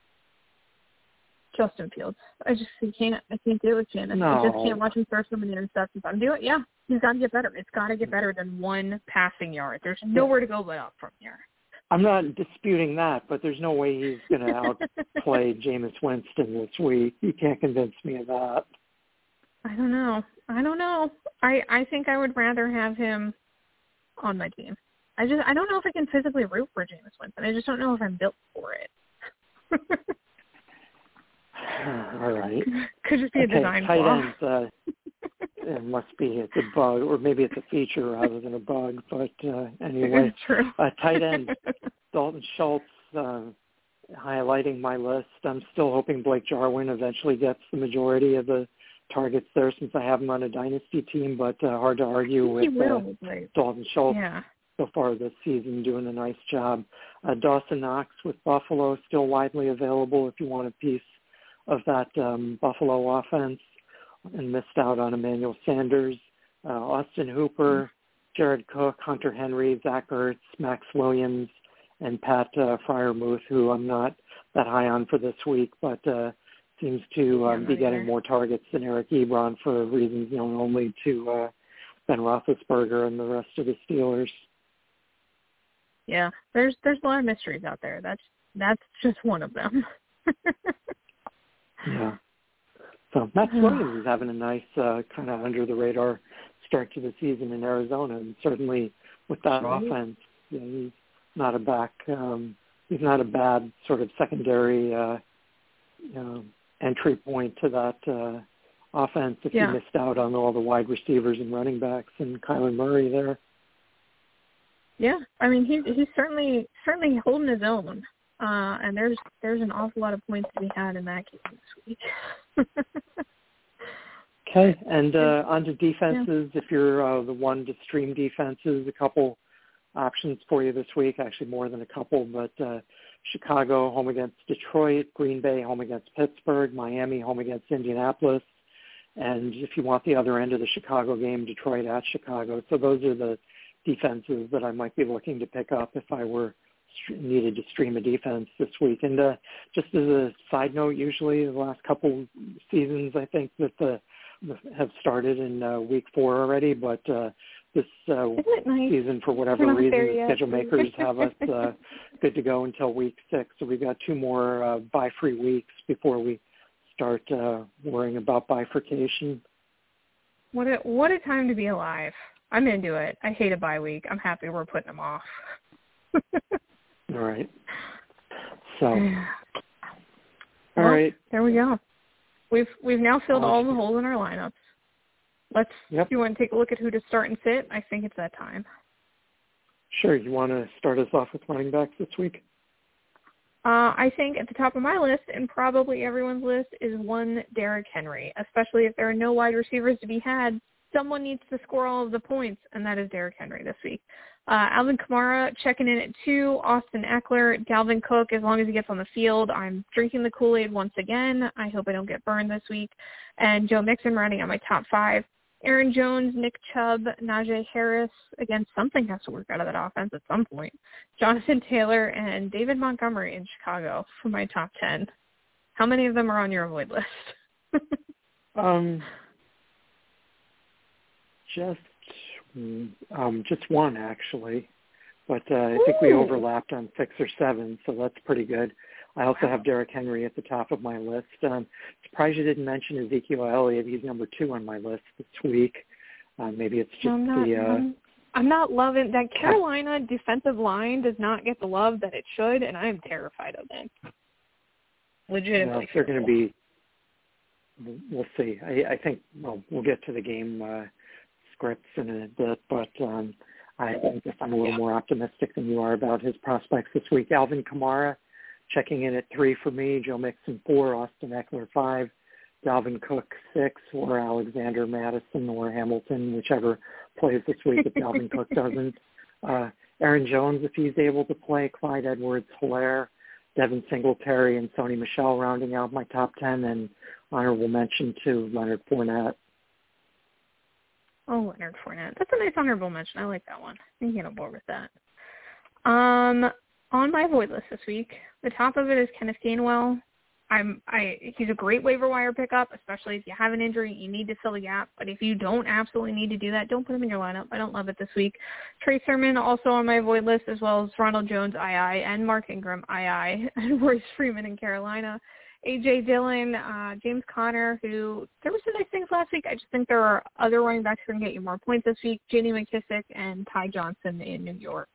Justin Fields. I just I can't I can't do it with Jameis. No. I just can't watch him throw so many interceptions. I'm doing it. Yeah, he's got to get better. It's got to get better than one passing yard. There's nowhere to go but up from here. I'm not disputing that, but there's no way he's going to outplay Jameis Winston this week. You can't convince me of that. I don't know. I don't know. I, I think I would rather have him on my team. I just I don't know if I can physically root for Jameis Winston. I just don't know if I'm built for it. All right. Could just be a okay, design tight flaw. ends, uh, it must be it's a bug, or maybe it's a feature rather than a bug. But uh, anyway, It's true. uh, tight end Dalton Schultz uh, highlighting my list. I'm still hoping Blake Jarwin eventually gets the majority of the targets there, since I have him on a dynasty team. But uh, hard to argue with uh, Dalton Schultz. Yeah. So far this season, doing a nice job. Uh, Dawson Knox with Buffalo, still widely available if you want a piece of that um, Buffalo offense, and missed out on Emmanuel Sanders, uh, Austin Hooper, Jared Cook, Hunter Henry, Zach Ertz, Max Williams, and Pat uh, Freiermuth, who I'm not that high on for this week, but uh, seems to um, yeah, be getting either. more targets than Eric Ebron for reasons known only to uh, Ben Roethlisberger and the rest of the Steelers. Yeah, there's there's a lot of mysteries out there. That's that's just one of them. Yeah. So Max Williams is having a nice uh, kind of under-the-radar start to the season in Arizona, and certainly with that mm-hmm. offense, you know, he's not a back. Um, he's not a bad sort of secondary uh, you know, entry point to that uh, offense. If yeah. you missed out on all the wide receivers and running backs and Kyler Murray there. Yeah, I mean he's he's certainly certainly holding his own. Uh, and there's there's an awful lot of points to be had in that game this week. Okay, and uh, on to defenses. Yeah. If you're uh, the one to stream defenses, a couple options for you this week, actually more than a couple, but uh, Chicago home against Detroit, Green Bay home against Pittsburgh, Miami home against Indianapolis, and if you want the other end of the Chicago game, Detroit at Chicago. So those are the defenses that I might be looking to pick up if I were needed to stream a defense this week. And uh, just as a side note, usually the last couple seasons, I think that the have started in uh, week four already, but uh, this uh, nice? season, for whatever reason, the yet. schedule makers have us uh, good to go until week six. So we've got two more uh, bye-free weeks before we start uh, worrying about bifurcation. What a, what a time to be alive. I'm into it. I hate a bye week. I'm happy we're putting them off. All right. So, all well, right. There we go. We've we've now filled all the holes in our lineups. Let's. Yep. You want to take a look at who to start and sit? I think it's that time. Sure. You want to start us off with running backs this week? Uh, I think at the top of my list, and probably everyone's list, is one Derrick Henry, especially if there are no wide receivers to be had. Someone needs to score all of the points, and that is Derrick Henry this week. Uh, Alvin Kamara checking in at two, Austin Eckler, Dalvin Cook, as long as he gets on the field. I'm drinking the Kool-Aid once again. I hope I don't get burned this week. And Joe Mixon rounding out my top five. Aaron Jones, Nick Chubb, Najee Harris. Again, something has to work out of that offense at some point. Jonathan Taylor and David Montgomery in Chicago for my top ten. How many of them are on your avoid list? um, just um, just one, actually. But uh, I think we overlapped on six or seven, so that's pretty good. I also have Derrick Henry at the top of my list. Um, surprised you didn't mention Ezekiel Elliott. He's number two on my list this week. Uh, maybe it's just I'm not, the... Uh, I'm, I'm not loving... That Carolina defensive line does not get the love that it should, and I am terrified of it. Legitimately. Uh, they're going to be... We'll see. I, I think, well, we'll get to the game uh, scripts in a bit, but um, I think I'm a little yeah. more optimistic than you are about his prospects this week. Alvin Kamara checking in at three for me, Joe Mixon four, Austin Eckler five, Dalvin Cook six, or Alexander Madison or Hamilton, whichever plays this week if Dalvin Cook doesn't. Uh, Aaron Jones, if he's able to play, Clyde Edwards-Helaire, Devin Singletary, and Sony Michel rounding out my top ten, and honorable mention to Leonard Fournette. Oh, Leonard Fournette. That's a nice honorable mention. I like that one. I can get on board with that. Um, on my void list this week, the top of it is Kenneth Gainwell. I'm, I, he's a great waiver wire pickup, especially if you have an injury, you need to fill the gap. But if you don't absolutely need to do that, don't put him in your lineup. I don't love it this week. Trey Sermon also on my void list, as well as Ronald Jones, I I, and Mark Ingram, I I, and Royce Freeman in Carolina. A J Dillon, uh, James Conner, who there were some nice things last week. I just think there are other running backs who can get you more points this week. J D McKissick and Ty Johnson in New York.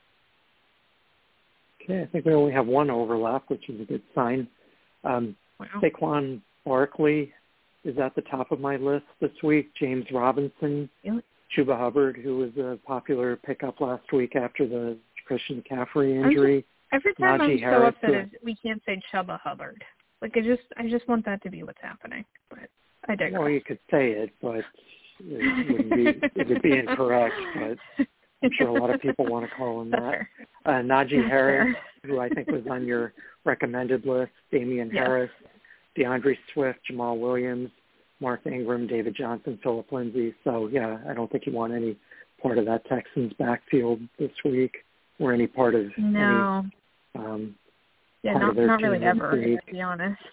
Okay, I think we only have one overlap, which is a good sign. Um, wow. Saquon Barkley is at the top of my list this week. James Robinson, really? Chuba Hubbard, who was a popular pickup last week after the Christian McCaffrey injury. Every time Najee I'm Harris, so upset, we can't say Chuba Hubbard. Like I just, I just want that to be what's happening. But I digress. Well, you could say it, but it wouldn't be. It would be incorrect. But I'm sure a lot of people want to call him That's that. fair. Uh, Najee That's Harris, fair. who I think was on your recommended list, Damian Yes. Harris, DeAndre Swift, Jamal Williams, Mark Ingram, David Johnson, Philip Lindsay. So, yeah, I don't think you want any part of that Texans backfield this week or any part of no. any um, yeah, part not of their not team really this ever, week. to be honest.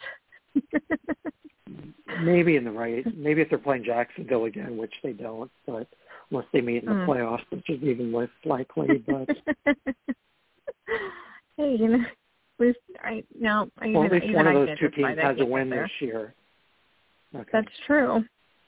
Maybe in the right. Maybe if they're playing Jacksonville again, which they don't, but unless they meet in the mm. playoffs, which is even less likely. But hey, you know, at least I no. Well, even, at least even one of I those two teams has a win there. this year. Okay. That's true.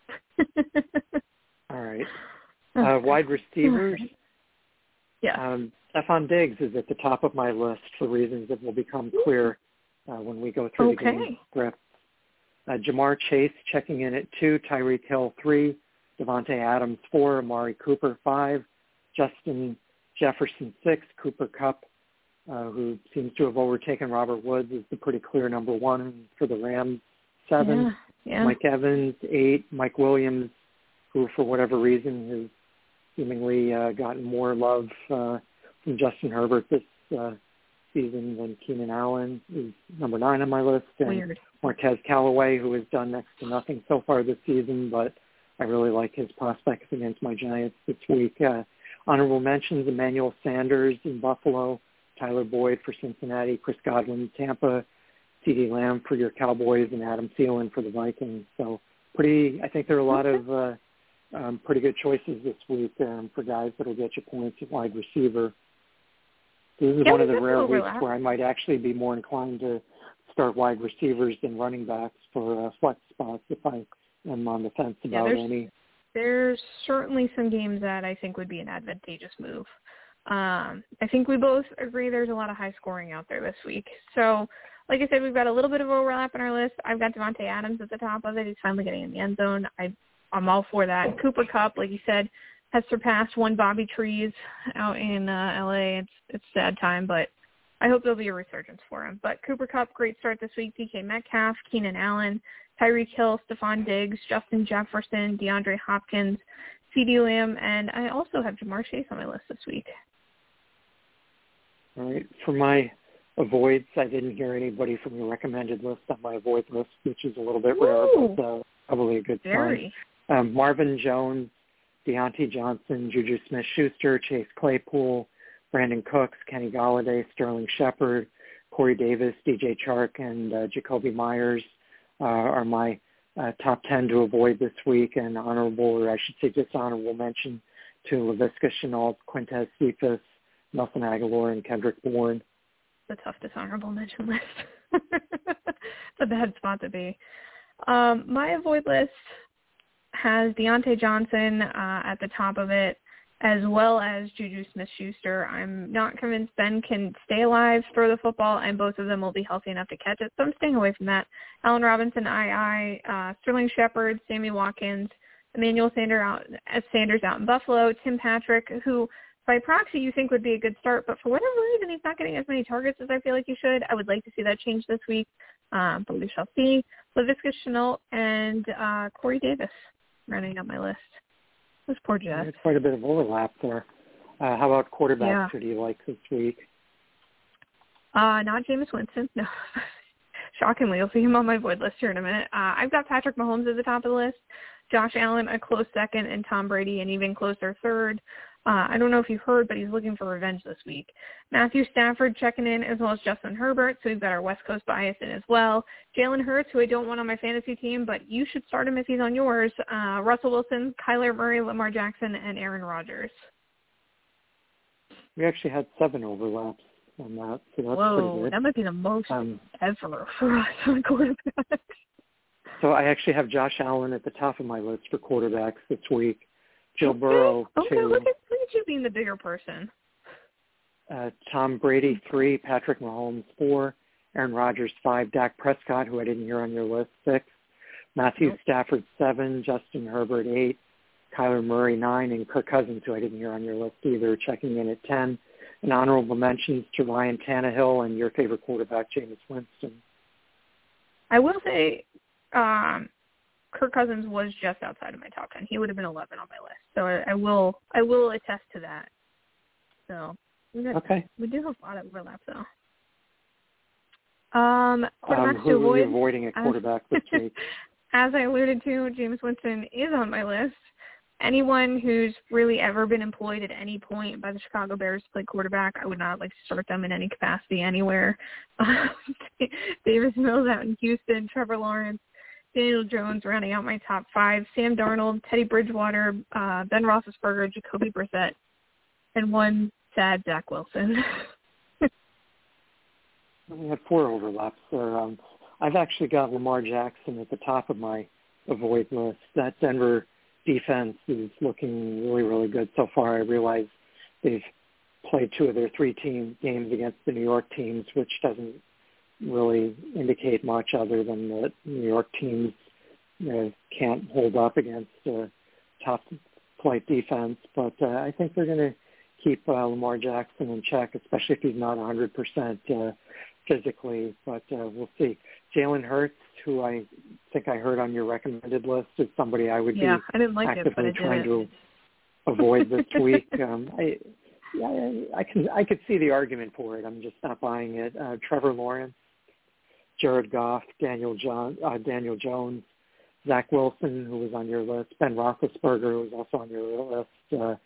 All right. Uh, wide receivers. Yeah. Um, Stephon Diggs is at the top of my list for reasons that will become clear uh, when we go through okay. the game script. Uh, Jamar Chase checking in at two, Tyreek Hill three, Devontae Adams four, Amari Cooper five, Justin Jefferson six, Cooper Kupp, uh, who seems to have overtaken Robert Woods, is the pretty clear number one for the Rams seven, yeah, yeah. Mike Evans eight, Mike Williams, who for whatever reason has seemingly uh, gotten more love uh, from Justin Herbert this uh, season than Keenan Allen, is number nine on my list. And Weird. Marquez Callaway, who has done next to nothing so far this season, but I really like his prospects against my Giants this week. Uh, honorable mentions, Emmanuel Sanders in Buffalo, Tyler Boyd for Cincinnati, Chris Godwin, Tampa, CeeDee Lamb for your Cowboys, and Adam Thielen for the Vikings. So pretty, I think there are a lot of uh, um, pretty good choices this week um, for guys that will get you points at wide receiver. This is yeah, one of the rare overlap. weeks where I might actually be more inclined to start wide receivers than running backs for uh, flex spots if I am on the fence yeah, about there's, any. There's certainly some games that I think would be an advantageous move. Um, I think we both agree there's a lot of high scoring out there this week. So, like I said, we've got a little bit of overlap in our list. I've got Devontae Adams at the top of it. He's finally getting in the end zone. I, I'm all for that. Cooper Kupp, like you said, has surpassed one Bobby Trees out in uh, L A. It's it's a sad time, but I hope there'll be a resurgence for him. But Cooper Kupp, great start this week. D K Metcalf, Keenan Allen, Tyreek Hill, Stephon Diggs, Justin Jefferson, DeAndre Hopkins, CeeDee Lamb, and I also have Jamar Chase on my list this week. All right. For my avoids, I didn't hear anybody from your recommended list on my avoid list, which is a little bit rare, Ooh, but uh, probably a good very. sign. Um, Marvin Jones, Deontay Johnson, Juju Smith-Schuster, Chase Claypool, Brandon Cooks, Kenny Golladay, Sterling Shepard, Corey Davis, D J Chark, and uh, Jacoby Myers uh, are my uh, top ten to avoid this week, and honorable, or I should say dishonorable mention to Laviska Shenault, Quintez Cephas, Nelson Aguilar, and Kendrick Bourne. The tough dishonorable mention list. It's a bad spot to be. Um, my avoid list has Deontay Johnson uh, at the top of it, as well as Juju Smith-Schuster. I'm not convinced Ben can stay alive, throw the football, and both of them will be healthy enough to catch it. So I'm staying away from that. Allen Robinson, I I, uh, Sterling Shepard, Sammy Watkins, Emmanuel Sanders out, Sanders out in Buffalo, Tim Patrick, who by proxy you think would be a good start, but for whatever reason he's not getting as many targets as I feel like he should. I would like to see that change this week, um, but we shall see. Laviska Shenault and uh, Corey Davis running up my list. Those poor Jets. There's quite a bit of overlap there. Uh, how about quarterbacks? Yeah. Who do you like this week? Uh, not Jameis Winston. No. Shockingly, you'll see him on my void list here in a minute. Uh, I've got Patrick Mahomes at the top of the list, Josh Allen a close second, and Tom Brady an even closer third. Uh, I don't know if you heard, but he's looking for revenge this week. Matthew Stafford checking in, as well as Justin Herbert, so we've got our West Coast bias in as well. Jalen Hurts, who I don't want on my fantasy team, but you should start him if he's on yours. Uh, Russell Wilson, Kyler Murray, Lamar Jackson, and Aaron Rodgers. We actually had seven overlaps on that, so that's Whoa, pretty good. that might be the most um, ever for us on quarterbacks. So I actually have Josh Allen at the top of my list for quarterbacks this week. Joe okay. Burrow, okay, two. Look at, look at you being the bigger person. Uh, Tom Brady, three. Patrick Mahomes, four. Aaron Rodgers, five. Dak Prescott, who I didn't hear on your list, six. Matthew Nope. Stafford, seven. Justin Herbert, eight. Kyler Murray, nine. And Kirk Cousins, who I didn't hear on your list either, checking in at ten. And honorable mentions to Ryan Tannehill and your favorite quarterback, Jameis Winston. I will say um, Kirk Cousins was just outside of my top ten. He would have been eleven on my list. So I, I will I will attest to that. So we, got, Okay. we do have a lot of overlap, though. Um, quarterbacks Um, who to are you avoid. avoiding at quarterback this week? As I alluded to, Jameis Winston is on my list. Anyone who's really ever been employed at any point by the Chicago Bears to play quarterback, I would not like to start them in any capacity anywhere. Um, Davis Mills out in Houston, Trevor Lawrence, Daniel Jones rounding out my top five, Sam Darnold, Teddy Bridgewater, uh, Ben Roethlisberger, Jacoby Brissett, and one sad Zach Wilson. We had four overlaps there. Um, I've actually got Lamar Jackson at the top of my avoid list. That Denver defense is looking really, really good so far. I realize they've played two of their three team games against the New York teams, which doesn't really indicate much other than that New York teams you know, can't hold up against a top flight defense. But uh, I think they're going to keep uh, Lamar Jackson in check, especially if he's not one hundred percent uh, physically. But uh, we'll see. Jalen Hurts, who I think I heard on your recommended list, is somebody I would yeah, be I didn't like actively it, but I trying did to avoid this week. Um, I, I, I can I could see the argument for it. I'm just not buying it. Uh, Trevor Lawrence, Jared Goff, Daniel John, uh, Daniel Jones, Zach Wilson, who was on your list, Ben Roethlisberger, who was also on your list, uh,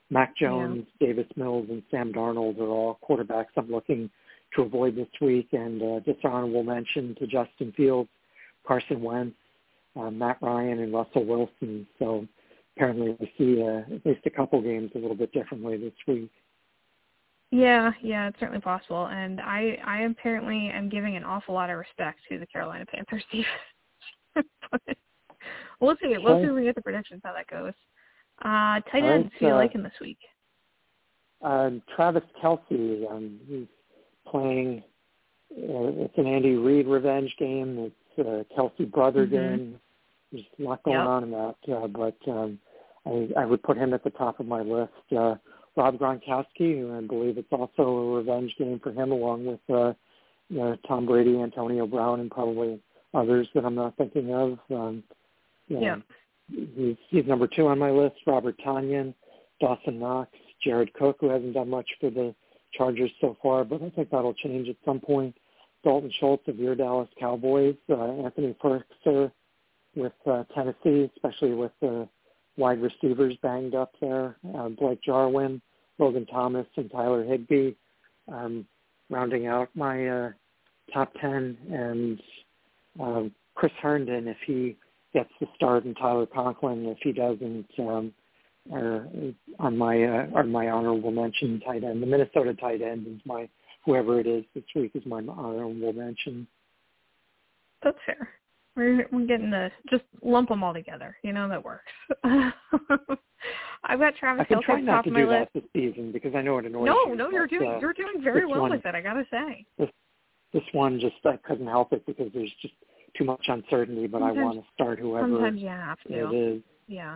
Mac Jones, yeah. Davis Mills, and Sam Darnold are all quarterbacks I'm looking to avoid this week. And uh, dishonorable mention to Justin Fields, Carson Wentz, uh, Matt Ryan, and Russell Wilson. So apparently we see uh, at least a couple games a little bit differently this week. Yeah, yeah, it's certainly possible. And I, I apparently am giving an awful lot of respect to the Carolina Panthers defense. But we'll see. We'll see when we get the predictions how that goes. Uh, tight ends, right, who you uh, liking this week? Uh, Travis Kelce, um, he's playing, uh, it's an Andy Reid revenge game. It's a Kelce brother mm-hmm. game. There's a lot going yep. on in that, uh, but um, I, I would put him at the top of my list. Uh, Rob Gronkowski, who I believe it's also a revenge game for him, along with uh, you know, Tom Brady, Antonio Brown, and probably others that I'm not thinking of. Um, you know, yeah. he's, he's number two on my list. Robert Tonyan, Dawson Knox, Jared Cook, who hasn't done much for the Chargers so far, but I think that'll change at some point. Dalton Schultz of your Dallas Cowboys, uh, Anthony Firkser with uh, Tennessee, especially with the wide receivers banged up there, uh, Blake Jarwin, Logan Thomas, and Tyler Higbee, um, rounding out my uh, top ten, and um, Chris Herndon, if he gets the start, and Tyler Conklin, if he doesn't, um, are on my uh, on my honorable mention tight end. The Minnesota tight end is my, whoever it is this week is my honorable mention. That's fair. We're we're getting to just lump them all together. You know, that works. I've got Travis Kelce at the top of my list. I can try not to do that this season because I know it annoys no, you. No, no, you're doing uh, you're doing very well one, with it. I gotta say. This this one just I couldn't help it because there's just too much uncertainty. But sometimes, I want to start whoever sometimes you have to. it is. Yeah.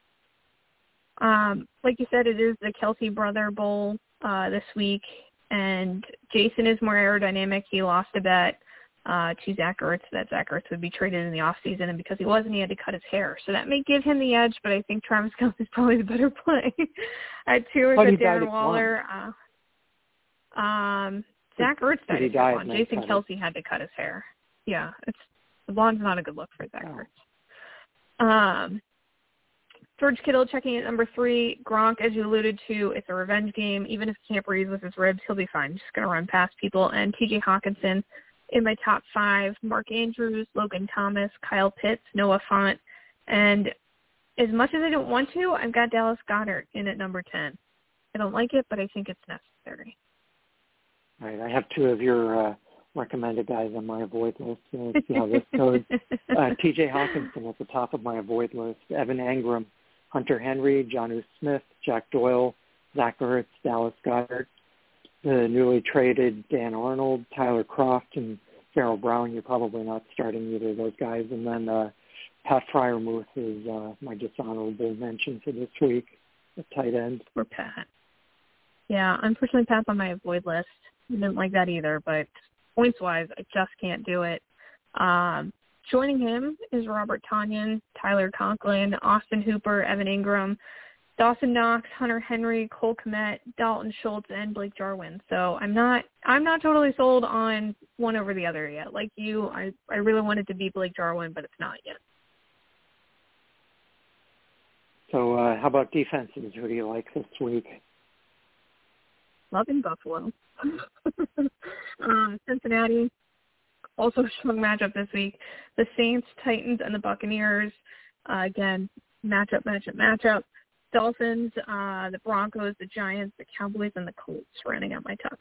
Um, like you said, it is the Kelce Brother Bowl uh, this week, and Jason is more aerodynamic. He lost a bet uh, to Zach Ertz that Zach Ertz would be traded in the offseason, and because he wasn't, he had to cut his hair. So that may give him the edge, but I think Travis Kelce is probably the better play. At two is at Darren Waller. Uh, um, Zach Ertz died at one. Jason Kelce had to cut his hair. Yeah, it's the blonde's not a good look for Zach Ertz. Um, George Kittle checking in at number three. Gronk, as you alluded to, it's a revenge game. Even if he can't breathe with his ribs, he'll be fine. Just going to run past people. And T J Hawkinson in my top five. Mark Andrews, Logan Thomas, Kyle Pitts, Noah Fant. And as much as I don't want to, I've got Dallas Goedert in at number ten. I don't like it, but I think it's necessary. All right. I have two of your uh, recommended guys on my avoid list. So let's see how this goes. Uh, T J Hawkinson at the top of my avoid list. Evan Engram, Hunter Henry, Jonnu Smith, Jack Doyle, Zach Ertz, Dallas Goedert, the newly traded Dan Arnold, Tyler Kroft, and Farrell Brown. You're probably not starting either of those guys. And then uh, Pat Freiermuth is uh, my dishonorable mention for this week at tight end. Or Pat. Yeah, unfortunately, Pat's on my avoid list. I didn't like that either, but points-wise, I just can't do it. Um, Joining him is Robert Tonyan, Tyler Conklin, Austin Hooper, Evan Engram, Dawson Knox, Hunter Henry, Cole Kmet, Dalton Schultz, and Blake Jarwin. So I'm not I'm not totally sold on one over the other yet. Like you, I, I really wanted to be Blake Jarwin, but it's not yet. So uh, how about defenses? Who do you like this week? Loving Buffalo. um, Cincinnati. Also a strong matchup this week. The Saints, Titans, and the Buccaneers. Uh, again, matchup, matchup, matchup. Dolphins, uh, the Broncos, the Giants, the Cowboys, and the Colts running out my top.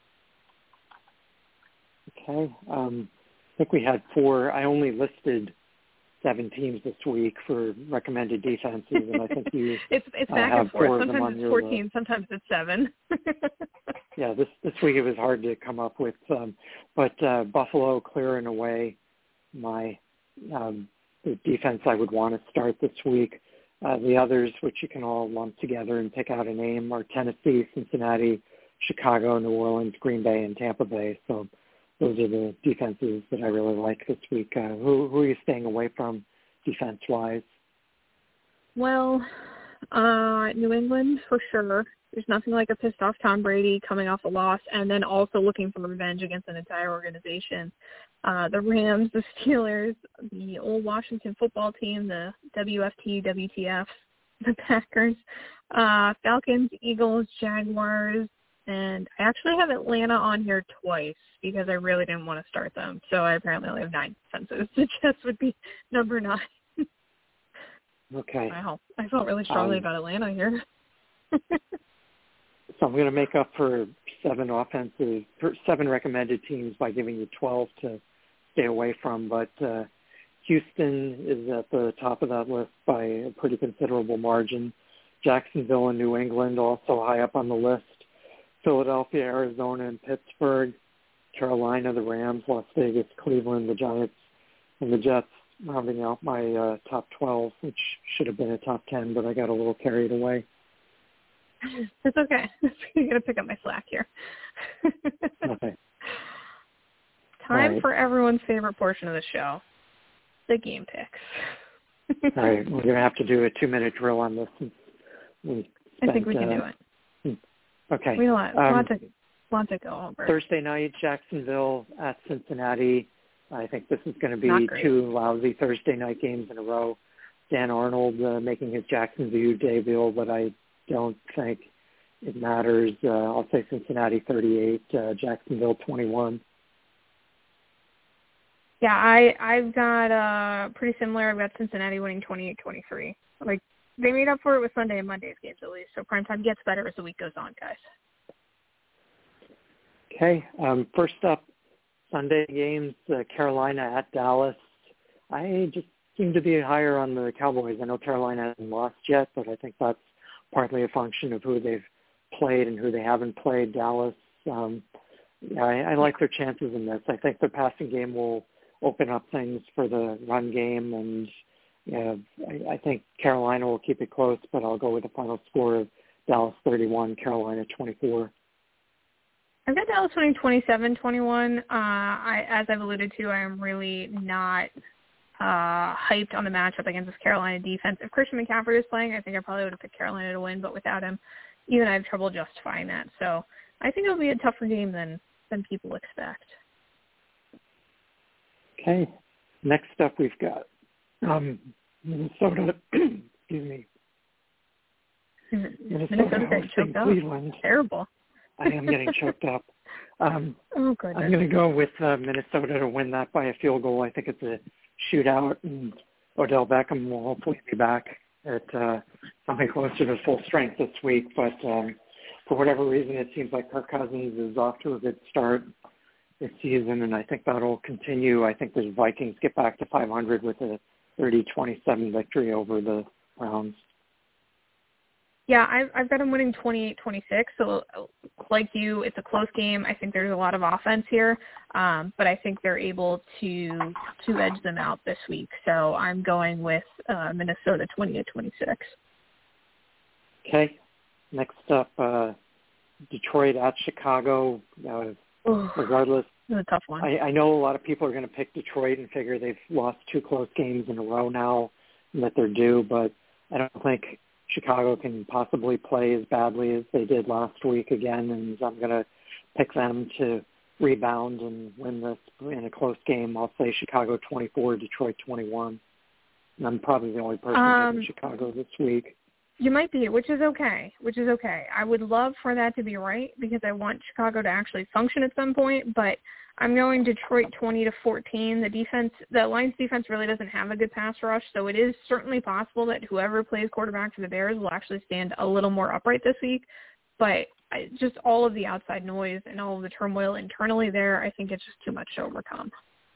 Okay. Um, I think we had four. I only listed seven teams this week for recommended defenses, and I think you it's it's back uh, and forth. Sometimes it's fourteen, list. Sometimes it's seven. Yeah, this this week it was hard to come up with, um, but uh, Buffalo clear and away my um, the defense I would want to start this week. Uh, the others, which you can all lump together and pick out a name, are Tennessee, Cincinnati, Chicago, New Orleans, Green Bay, and Tampa Bay. So those are the defenses that I really like this week. Uh, who, who are you staying away from defense-wise? Well, uh, New England for sure. There's nothing like a pissed-off Tom Brady coming off a loss and then also looking for revenge against an entire organization. Uh, the Rams, the Steelers, the old Washington football team, the W F T, W T F, the Packers, uh, Falcons, Eagles, Jaguars, and I actually have Atlanta on here twice because I really didn't want to start them. So I apparently only have nine defenses. The Jets would be number nine. Okay. Wow. I felt really strongly um, about Atlanta here. So I'm going to make up for seven offenses, for seven recommended teams by giving you twelve to stay away from. But uh, Houston is at the top of that list by a pretty considerable margin. Jacksonville and New England also high up on the list. Philadelphia, Arizona, and Pittsburgh. Carolina, the Rams, Las Vegas, Cleveland, the Giants, and the Jets rounding out my uh, top twelve, which should have been a top ten, but I got a little carried away. It's okay. You're going to pick up my slack here. Okay. Time right. for everyone's favorite portion of the show, the game picks. All right. We're going to have to do a two-minute drill on this. We spent, I think we can uh, do it. Okay. We have a lot, um, lot, to, lot to go over. Thursday night, Jacksonville at Cincinnati. I think this is going to be two lousy Thursday night games in a row. Dan Arnold uh, making his Jacksonville debut, but I don't think it matters. Uh, I'll say Cincinnati thirty-eight, uh, Jacksonville twenty-one. Yeah, I, I've got uh, pretty similar. I've got Cincinnati winning twenty-eight twenty-three. Like, they made up for it with Sunday and Monday's games at least, so primetime gets better as the week goes on, guys. Okay. Um, first up, Sunday games, uh, Carolina at Dallas. I just seem to be higher on the Cowboys. I know Carolina hasn't lost yet, but I think that's partly a function of who they've played and who they haven't played. Dallas, um, yeah, I, I like their chances in this. I think their passing game will open up things for the run game, and yeah, I, I think Carolina will keep it close, but I'll go with the final score of Dallas thirty-one, Carolina twenty-four. I've got Dallas winning twenty-seven twenty-one. Uh, I, as I've alluded to, I am really not uh, hyped on the matchup against this Carolina defense. If Christian McCaffrey was playing, I think I probably would have picked Carolina to win, but without him, even I have trouble justifying that. So I think it'll be a tougher game than, than people expect. Okay. Next up, we've got um, Minnesota, excuse me, Minnesota, Minnesota getting choked up. Cleveland. Terrible. I am getting choked up. Um, oh, goodness. I'm going to go with uh, Minnesota to win that by a field goal. I think it's a shootout, and Odell Beckham will hopefully be back at uh, something closer to full strength this week. But um, for whatever reason, it seems like Kirk Cousins is off to a good start this season, and I think that'll continue. I think the Vikings get back to five hundred with a thirty twenty-seven victory over the Browns. Yeah, I've, I've got them winning twenty-eight twenty-six. So like you, it's a close game. I think there's a lot of offense here, um, but I think they're able to to edge them out this week. So I'm going with uh, Minnesota twenty-eight twenty-six. Okay. Next up, uh, Detroit at Chicago. Uh, regardless, it's a tough one. I, I know a lot of people are going to pick Detroit and figure they've lost two close games in a row now and that they're due, but I don't think Chicago can possibly play as badly as they did last week again, and I'm going to pick them to rebound and win this in a close game. I'll say Chicago twenty-four, Detroit twenty-one. And I'm probably the only person um, picking Chicago this week. You might be, which is okay, which is okay. I would love for that to be right because I want Chicago to actually function at some point, but I'm going Detroit twenty to fourteen. The defense, the Lions defense really doesn't have a good pass rush, so it is certainly possible that whoever plays quarterback for the Bears will actually stand a little more upright this week, but I, just all of the outside noise and all of the turmoil internally there, I think it's just too much to overcome.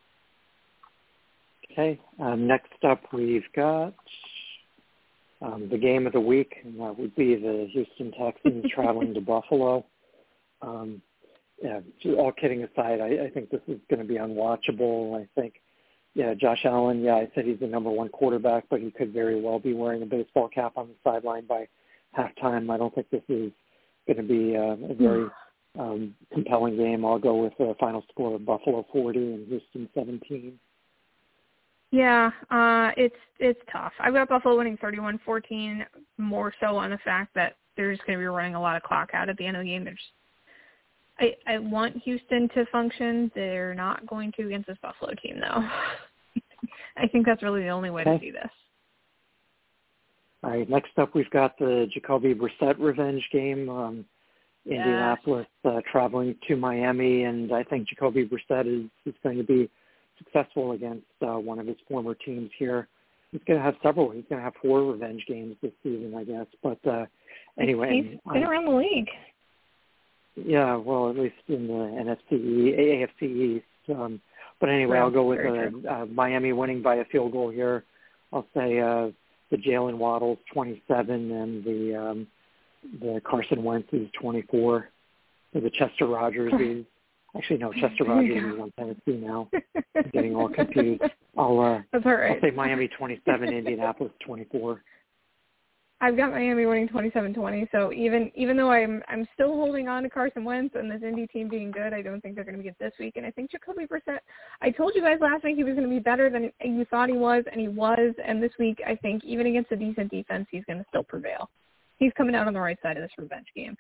Okay, um, next up we've got um, the game of the week, and that would be the Houston Texans traveling to Buffalo. Um, yeah, all kidding aside, I, I think this is going to be unwatchable. I think, yeah, Josh Allen, yeah, I said he's the number one quarterback, but he could very well be wearing a baseball cap on the sideline by halftime. I don't think this is going to be uh, a very um, compelling game. I'll go with a final score of Buffalo forty and Houston seventeen. Yeah, uh, it's it's tough. I've got Buffalo winning thirty-one fourteen, more so on the fact that they're just going to be running a lot of clock out at the end of the game. They're just, I, I want Houston to function. They're not going to against this Buffalo team, though. I think that's really the only way okay. to see this. All right, next up we've got the Jacoby Brissett revenge game. Um, Yes. Indianapolis uh, traveling to Miami, and I think Jacoby Brissett is, is going to be successful against uh, one of his former teams here. He's going to have several. He's going to have four revenge games this season, I guess. But uh, anyway. He's been around the league. Yeah, well, at least in the N F C E, A F C East. Um, but anyway, True. I'll go with Very uh, uh, Miami winning by a field goal here. I'll say uh, the Jalen Waddle's twenty-seven and the um, the Carson Wentz is twenty-four. The Chester Rogers is actually no, Chester Rogers is on Tennessee now. I'm getting all confused. I'll uh, That's all right. I'll say Miami twenty-seven, Indianapolis twenty-four. I've got Miami winning twenty-seven twenty. So even even though I'm I'm still holding on to Carson Wentz and this Indy team being good, I don't think they're going to be good this week. And I think Jacoby Brissett. I told you guys last week he was going to be better than you thought he was, and he was. And this week, I think even against a decent defense, he's going to still prevail. He's coming out on the right side of this revenge game.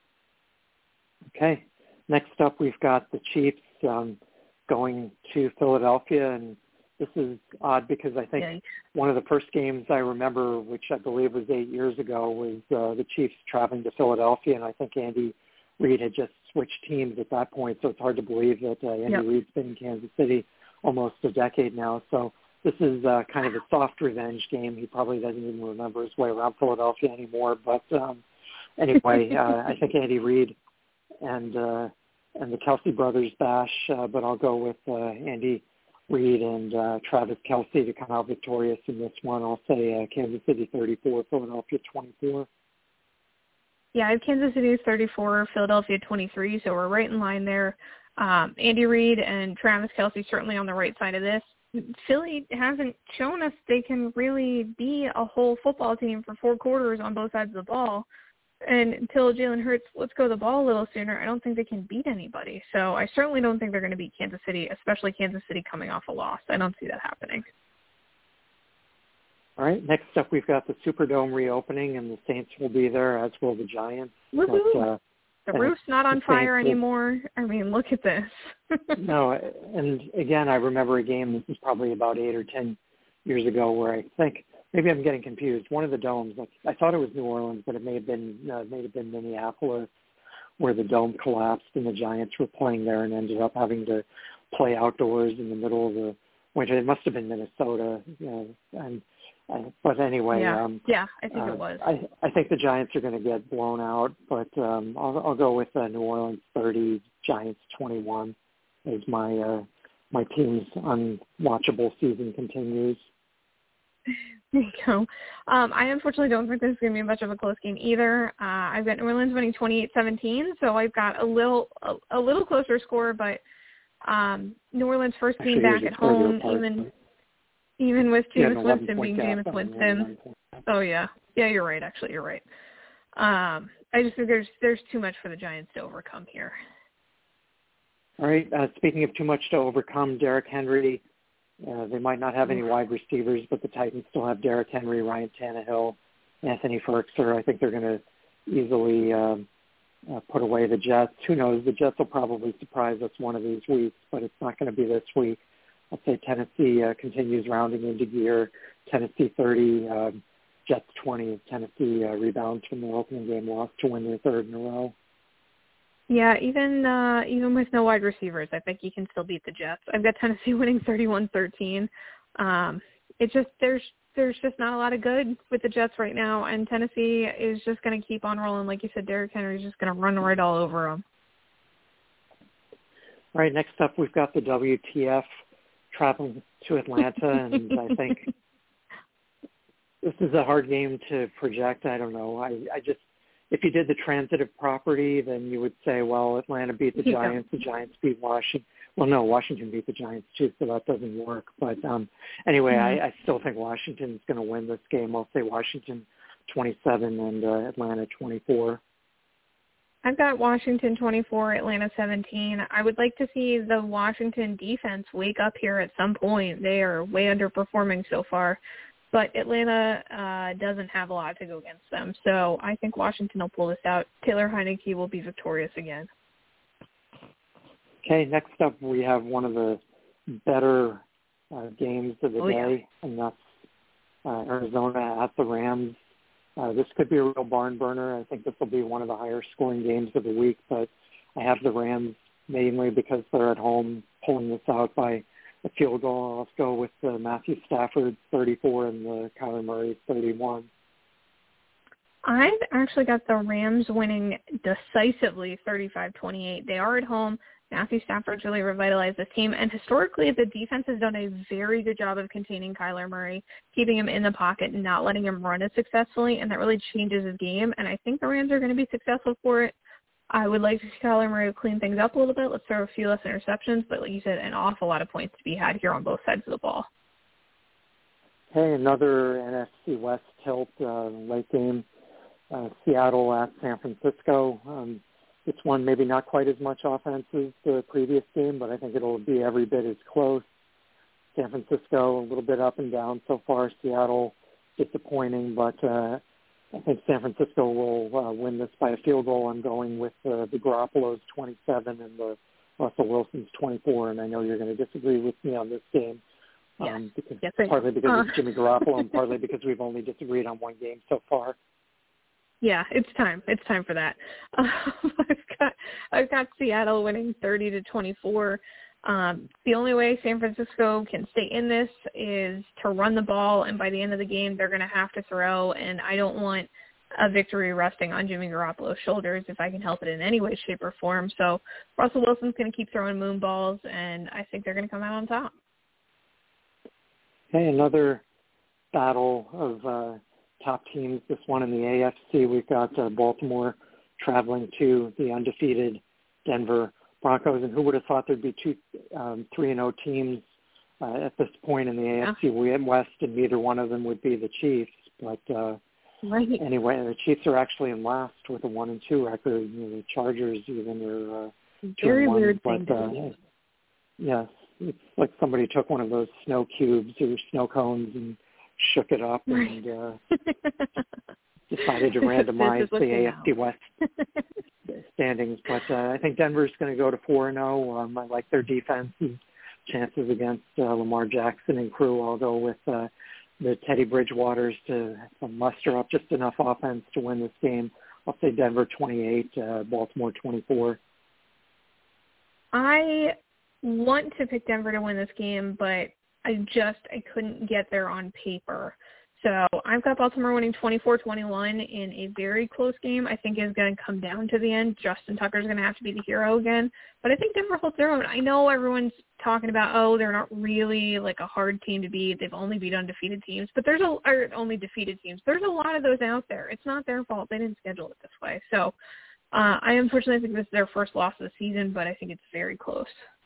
Okay. Next up, we've got the Chiefs um, going to Philadelphia, and this is odd because I think Yikes. one of the first games I remember, which I believe was eight years ago, was uh, the Chiefs traveling to Philadelphia, and I think Andy Reid had just switched teams at that point, so it's hard to believe that uh, Andy yep. Reid's been in Kansas City almost a decade now. So this is uh, kind of a soft revenge game. He probably doesn't even remember his way around Philadelphia anymore. But um, anyway, uh, I think Andy Reid and uh, and the Kelsey brothers bash, uh, but I'll go with uh, Andy Reid and uh, Travis Kelce to come out victorious in this one. I'll say uh, Kansas City thirty-four, Philadelphia twenty-four. Yeah, I have Kansas City thirty-four, Philadelphia twenty-three, so we're right in line there. Um, Andy Reid and Travis Kelce certainly on the right side of this. Philly hasn't shown us they can really be a whole football team for four quarters on both sides of the ball. And until Jalen Hurts lets go of the ball a little sooner, I don't think they can beat anybody. So I certainly don't think they're going to beat Kansas City, especially Kansas City coming off a loss. I don't see that happening. All right, next up we've got the Superdome reopening, and the Saints will be there, as will the Giants. Woo-hoo. But, uh, The roof's not on fire Saints anymore. I mean, look at this. No, and again, I remember a game, this was probably about eight or ten years ago, where I think, maybe I'm getting confused, one of the domes, like, I thought it was New Orleans, but it may have been uh, may have been Minneapolis, where the dome collapsed and the Giants were playing there and ended up having to play outdoors in the middle of the winter. It must have been Minnesota, you know, and Uh, but anyway, yeah, um, yeah, I think uh, it was. I, I think the Giants are going to get blown out, but um, I'll, I'll go with uh, New Orleans thirty, Giants twenty-one as my uh, my team's unwatchable season continues. There you go. Um, I unfortunately don't think this is going to be much of a close game either. Uh, I've got New Orleans winning twenty-eight seventeen, so I've got a little a, a little closer score, but um, New Orleans first team Actually, back at home, even. Even with Jameis Winston being Jameis Winston. Oh, yeah. Yeah, you're right. Actually, you're right. Um, I just think there's there's too much for the Giants to overcome here. All right. Uh, speaking of too much to overcome, Derrick Henry, uh, they might not have any wide receivers, but the Titans still have Derrick Henry, Ryan Tannehill, Anthony Firkser. I think they're going to easily um, uh, put away the Jets. Who knows? The Jets will probably surprise us one of these weeks, but it's not going to be this week. I'd say Tennessee uh, continues rounding into gear. Tennessee thirty, um, Jets twenty. Tennessee uh, rebounds from their opening game loss to win their third in a row. Yeah, even uh, even with no wide receivers, I think you can still beat the Jets. I've got Tennessee winning thirty-one thirteen. Um, it's just there's there's just not a lot of good with the Jets right now, and Tennessee is just going to keep on rolling. Like you said, Derrick Henry is just going to run right all over them. All right, next up we've got the W T F traveling to Atlanta, and I think this is a hard game to project. I don't know. I, I just, if you did the transitive property, then you would say, well, Atlanta beat the Yeah. Giants, the Giants beat Washington. Well, no, Washington beat the Giants too, so that doesn't work. But um, anyway, mm-hmm. I, I still think Washington's going to win this game. I'll say Washington twenty-seven and uh, Atlanta twenty-four. I've got Washington twenty-four, Atlanta seventeen. I would like to see the Washington defense wake up here at some point. They are way underperforming so far, but Atlanta uh, doesn't have a lot to go against them. So I think Washington will pull this out. Taylor Heineke will be victorious again. Okay, next up we have one of the better uh, games of the oh, day, yeah. and that's uh, Arizona at the Rams. Uh, this could be a real barn burner. I think this will be one of the higher scoring games of the week, but I have the Rams mainly because they're at home pulling this out by a field goal. Let's go with uh, Matthew Stafford thirty-four and the Kyler Murray thirty-one. I've actually got the Rams winning decisively thirty-five twenty-eight. They are at home. Matthew Stafford's really revitalized this team, and historically the defense has done a very good job of containing Kyler Murray, keeping him in the pocket and not letting him run as successfully, and that really changes his game, and I think the Rams are going to be successful for it. I would like to see Kyler Murray clean things up a little bit. Let's throw a few less interceptions, but like you said, an awful lot of points to be had here on both sides of the ball. Hey, another N F C West tilt, uh, late game, uh, Seattle at San Francisco. Um, It's one maybe not quite as much offense as the previous game, but I think it'll be every bit as close. San Francisco, a little bit up and down so far. Seattle, disappointing, but uh, I think San Francisco will uh, win this by a field goal. I'm going with uh, the Garoppolo's twenty-seven and the Russell Wilson's twenty-four, and I know you're going to disagree with me on this game. Yes. Um, because, yes, partly because uh. it's Jimmy Garoppolo and partly because we've only disagreed on one game so far. Yeah, it's time. It's time for that. Uh, I've got I've got Seattle winning thirty to twenty-four. Um, the only way San Francisco can stay in this is to run the ball, and by the end of the game, they're going to have to throw. And I don't want a victory resting on Jimmy Garoppolo's shoulders if I can help it in any way, shape, or form. So Russell Wilson's going to keep throwing moon balls, and I think they're going to come out on top. Hey, another battle of uh, top teams, this one in the A F C. We've got uh, Baltimore traveling to the undefeated Denver Broncos, and who would have thought there'd be two um, three and oh teams uh, at this point in the A F C yeah. West, and neither one of them would be the Chiefs. But uh, right. anyway, the Chiefs are actually in last with a one and two record. You know, the Chargers even are uh, very two and weird one. thing. But uh, yes, it's like somebody took one of those snow cubes or snow cones and shook it up and uh, decided to randomize the A F C West standings. But uh, I think Denver's going to go to four and oh. Um, I like their defense and chances against uh, Lamar Jackson and crew. I'll go with uh, the Teddy Bridgewaters to muster up just enough offense to win this game. I'll say Denver twenty-eight, uh, Baltimore twenty-four. I want to pick Denver to win this game, but I just I couldn't get there on paper. So I've got Baltimore winning twenty-four twenty-one in a very close game. I think is going to come down to the end. Justin Tucker's going to have to be the hero again. But I think Denver holds their own. I know everyone's talking about, oh, they're not really like a hard team to beat. They've only beat undefeated teams. But there's a or only defeated teams. There's a lot of those out there. It's not their fault. They didn't schedule it this way. So uh, I unfortunately think this is their first loss of the season, but I think it's very close.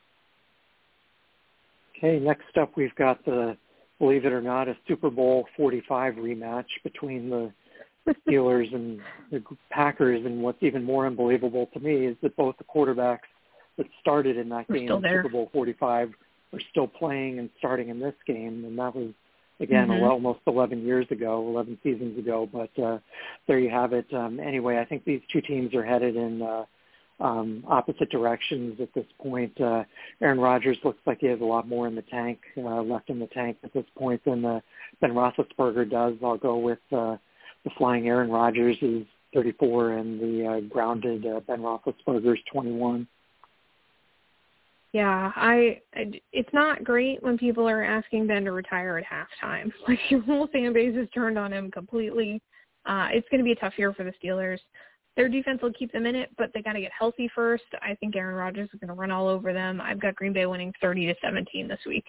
Okay, next up we've got the, believe it or not, a Super Bowl forty-five rematch between the Steelers and the Packers. And what's even more unbelievable to me is that both the quarterbacks that started in that We're game in Super Bowl forty-five are still playing and starting in this game. And that was, again, mm-hmm. almost eleven years ago, eleven seasons ago. But uh, there you have it. Um, anyway, I think these two teams are headed in uh, Um, opposite directions at this point. Uh, Aaron Rodgers looks like he has a lot more in the tank, uh, left in the tank at this point than uh, Ben Roethlisberger does. I'll go with uh, the flying Aaron Rodgers is thirty-four and the uh, grounded uh, Ben Roethlisberger is twenty-one. Yeah, I, I. It's not great when people are asking Ben to retire at halftime. Like your whole fan base is turned on him completely. Uh, it's going to be a tough year for the Steelers. Their defense will keep them in it, but they got to get healthy first. I think Aaron Rodgers is going to run all over them. I've got Green Bay winning thirty to seventeen this week.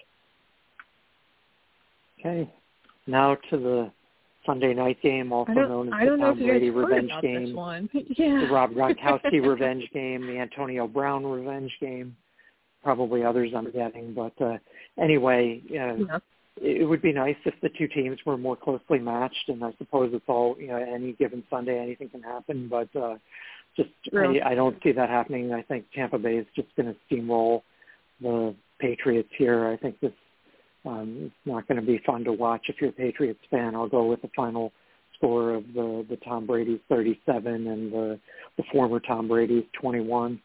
Okay, now to the Sunday night game, also known as the Tom Brady revenge game, yeah. the Rob Gronkowski revenge game, the Antonio Brown revenge game. Probably others I'm getting, but uh, anyway, uh, yeah. It would be nice if the two teams were more closely matched, and I suppose it's all, you know, any given Sunday, anything can happen, but uh, just I, I don't see that happening. I think Tampa Bay is just going to steamroll the Patriots here. I think this um, is not going to be fun to watch if you're a Patriots fan. I'll go with the final score of the, the Tom Brady's thirty-seven and the, the former Tom Brady's twenty-one.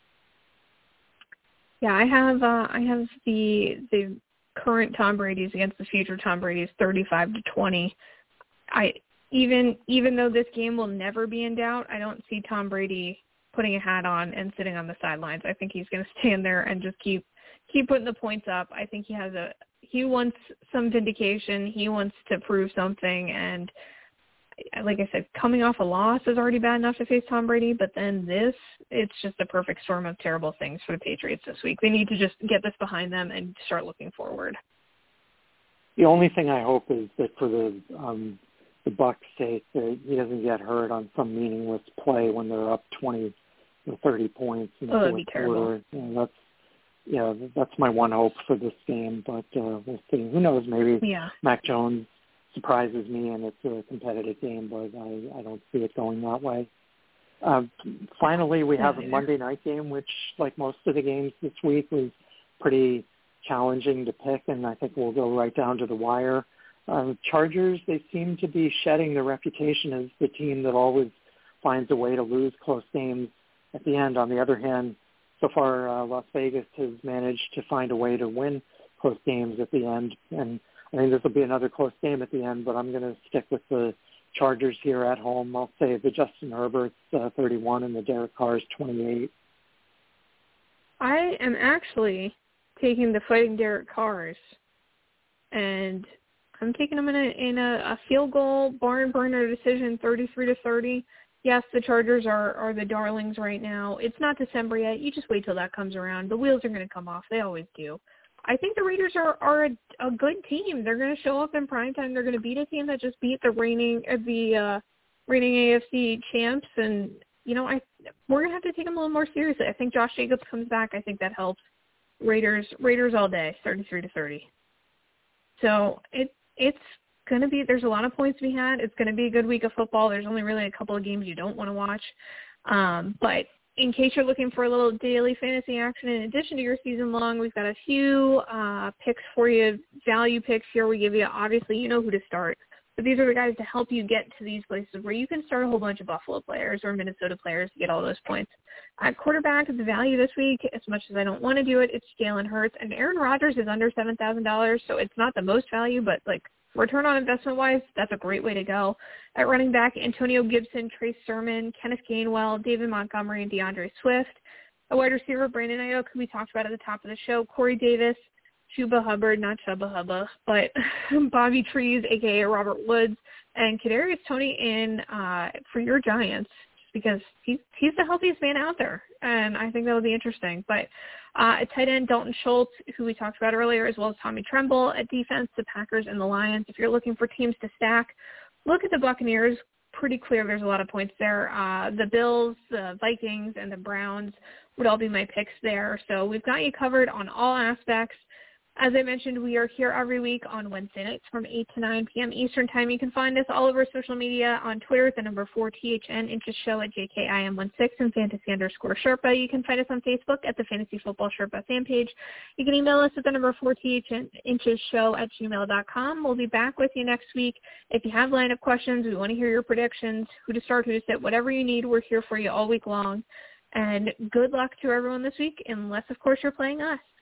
Yeah, I have uh, I have the the current Tom Brady's against the future Tom Brady's thirty-five to twenty. I even even though this game will never be in doubt, I don't see Tom Brady putting a hat on and sitting on the sidelines. I think he's going to stand there and just keep keep putting the points up. I think he has a he wants some vindication. He wants to prove something, and like I said, coming off a loss is already bad enough to face Tom Brady, but then this, it's just a perfect storm of terrible things for the Patriots this week. They need to just get this behind them and start looking forward. The only thing I hope is that for the um, the Bucs' sake, that he doesn't get hurt on some meaningless play when they're up twenty or thirty points in the oh, fourth quarter. You know, that's yeah, that's my one hope for this game. But uh, we'll see. Who knows? Maybe yeah. Mac Jones surprises me and it's a competitive game, but I, I don't see it going that way. Uh, finally, we have a Monday night game, which, like most of the games this week, was pretty challenging to pick, and I think we'll go right down to the wire. Uh, Chargers, they seem to be shedding their reputation as the team that always finds a way to lose close games at the end. On the other hand, so far, uh, Las Vegas has managed to find a way to win close games at the end, and I think this will be another close game at the end, but I'm going to stick with the Chargers here at home. I'll say the Justin Herbert's uh, thirty-one and the Derek Carr's twenty-eight. I am actually taking the Fighting Derek Carrs, and I'm taking them in a in a, a field goal barn burner decision, thirty-three to thirty. Yes, the Chargers are, are the darlings right now. It's not December yet. You just wait till that comes around. The wheels are going to come off. They always do. I think the Raiders are, are a, a good team. They're going to show up in primetime. They're going to beat a team that just beat the reigning uh, the uh, reigning A F C champs, and you know I we're going to have to take them a little more seriously. I think Josh Jacobs comes back. I think that helps. Raiders Raiders all day, thirty-three to thirty. So it it's going to be there's a lot of points to be had. It's going to be a good week of football. There's only really a couple of games you don't want to watch, um, but. In case you're looking for a little daily fantasy action in addition to your season long, we've got a few uh, picks for you, value picks here. We give you, obviously, you know who to start. But these are the guys to help you get to these places where you can start a whole bunch of Buffalo players or Minnesota players to get all those points. At quarterback, the value this week, as much as I don't want to do it, it's Jalen Hurts. And Aaron Rodgers is under seven thousand dollars, so it's not the most value, but, like, return on investment-wise, that's a great way to go. At running back, Antonio Gibson, Trace Sermon, Kenneth Gainwell, David Montgomery, and DeAndre Swift. A wide receiver, Brandon Ayuk, who we talked about at the top of the show, Corey Davis, Chuba Hubbard, not Chubba Hubba, but Bobby Trees, a k a. Robert Woods, and Kadarius Toney in uh, for your Giants, because he's, he's the healthiest man out there, and I think that would be interesting. But uh, at tight end, Dalton Schultz, who we talked about earlier, as well as Tommy Tremble. At defense, the Packers and the Lions. If you're looking for teams to stack, look at the Buccaneers. Pretty clear there's a lot of points there. Uh, the Bills, the Vikings, and the Browns would all be my picks there. So we've got you covered on all aspects. As I mentioned, we are here every week on Wednesday nights from eight to nine p.m. Eastern Time. You can find us all over social media on Twitter at the number four T H N, Inches Show at J K I M one six, and Fantasy underscore Sherpa. You can find us on Facebook at the Fantasy Football Sherpa fan page. You can email us at the number four T H N, Inches Show at gmail dot com. We'll be back with you next week. If you have lineup questions, we want to hear your predictions, who to start, who to sit, whatever you need, we're here for you all week long. And good luck to everyone this week, unless, of course, you're playing us.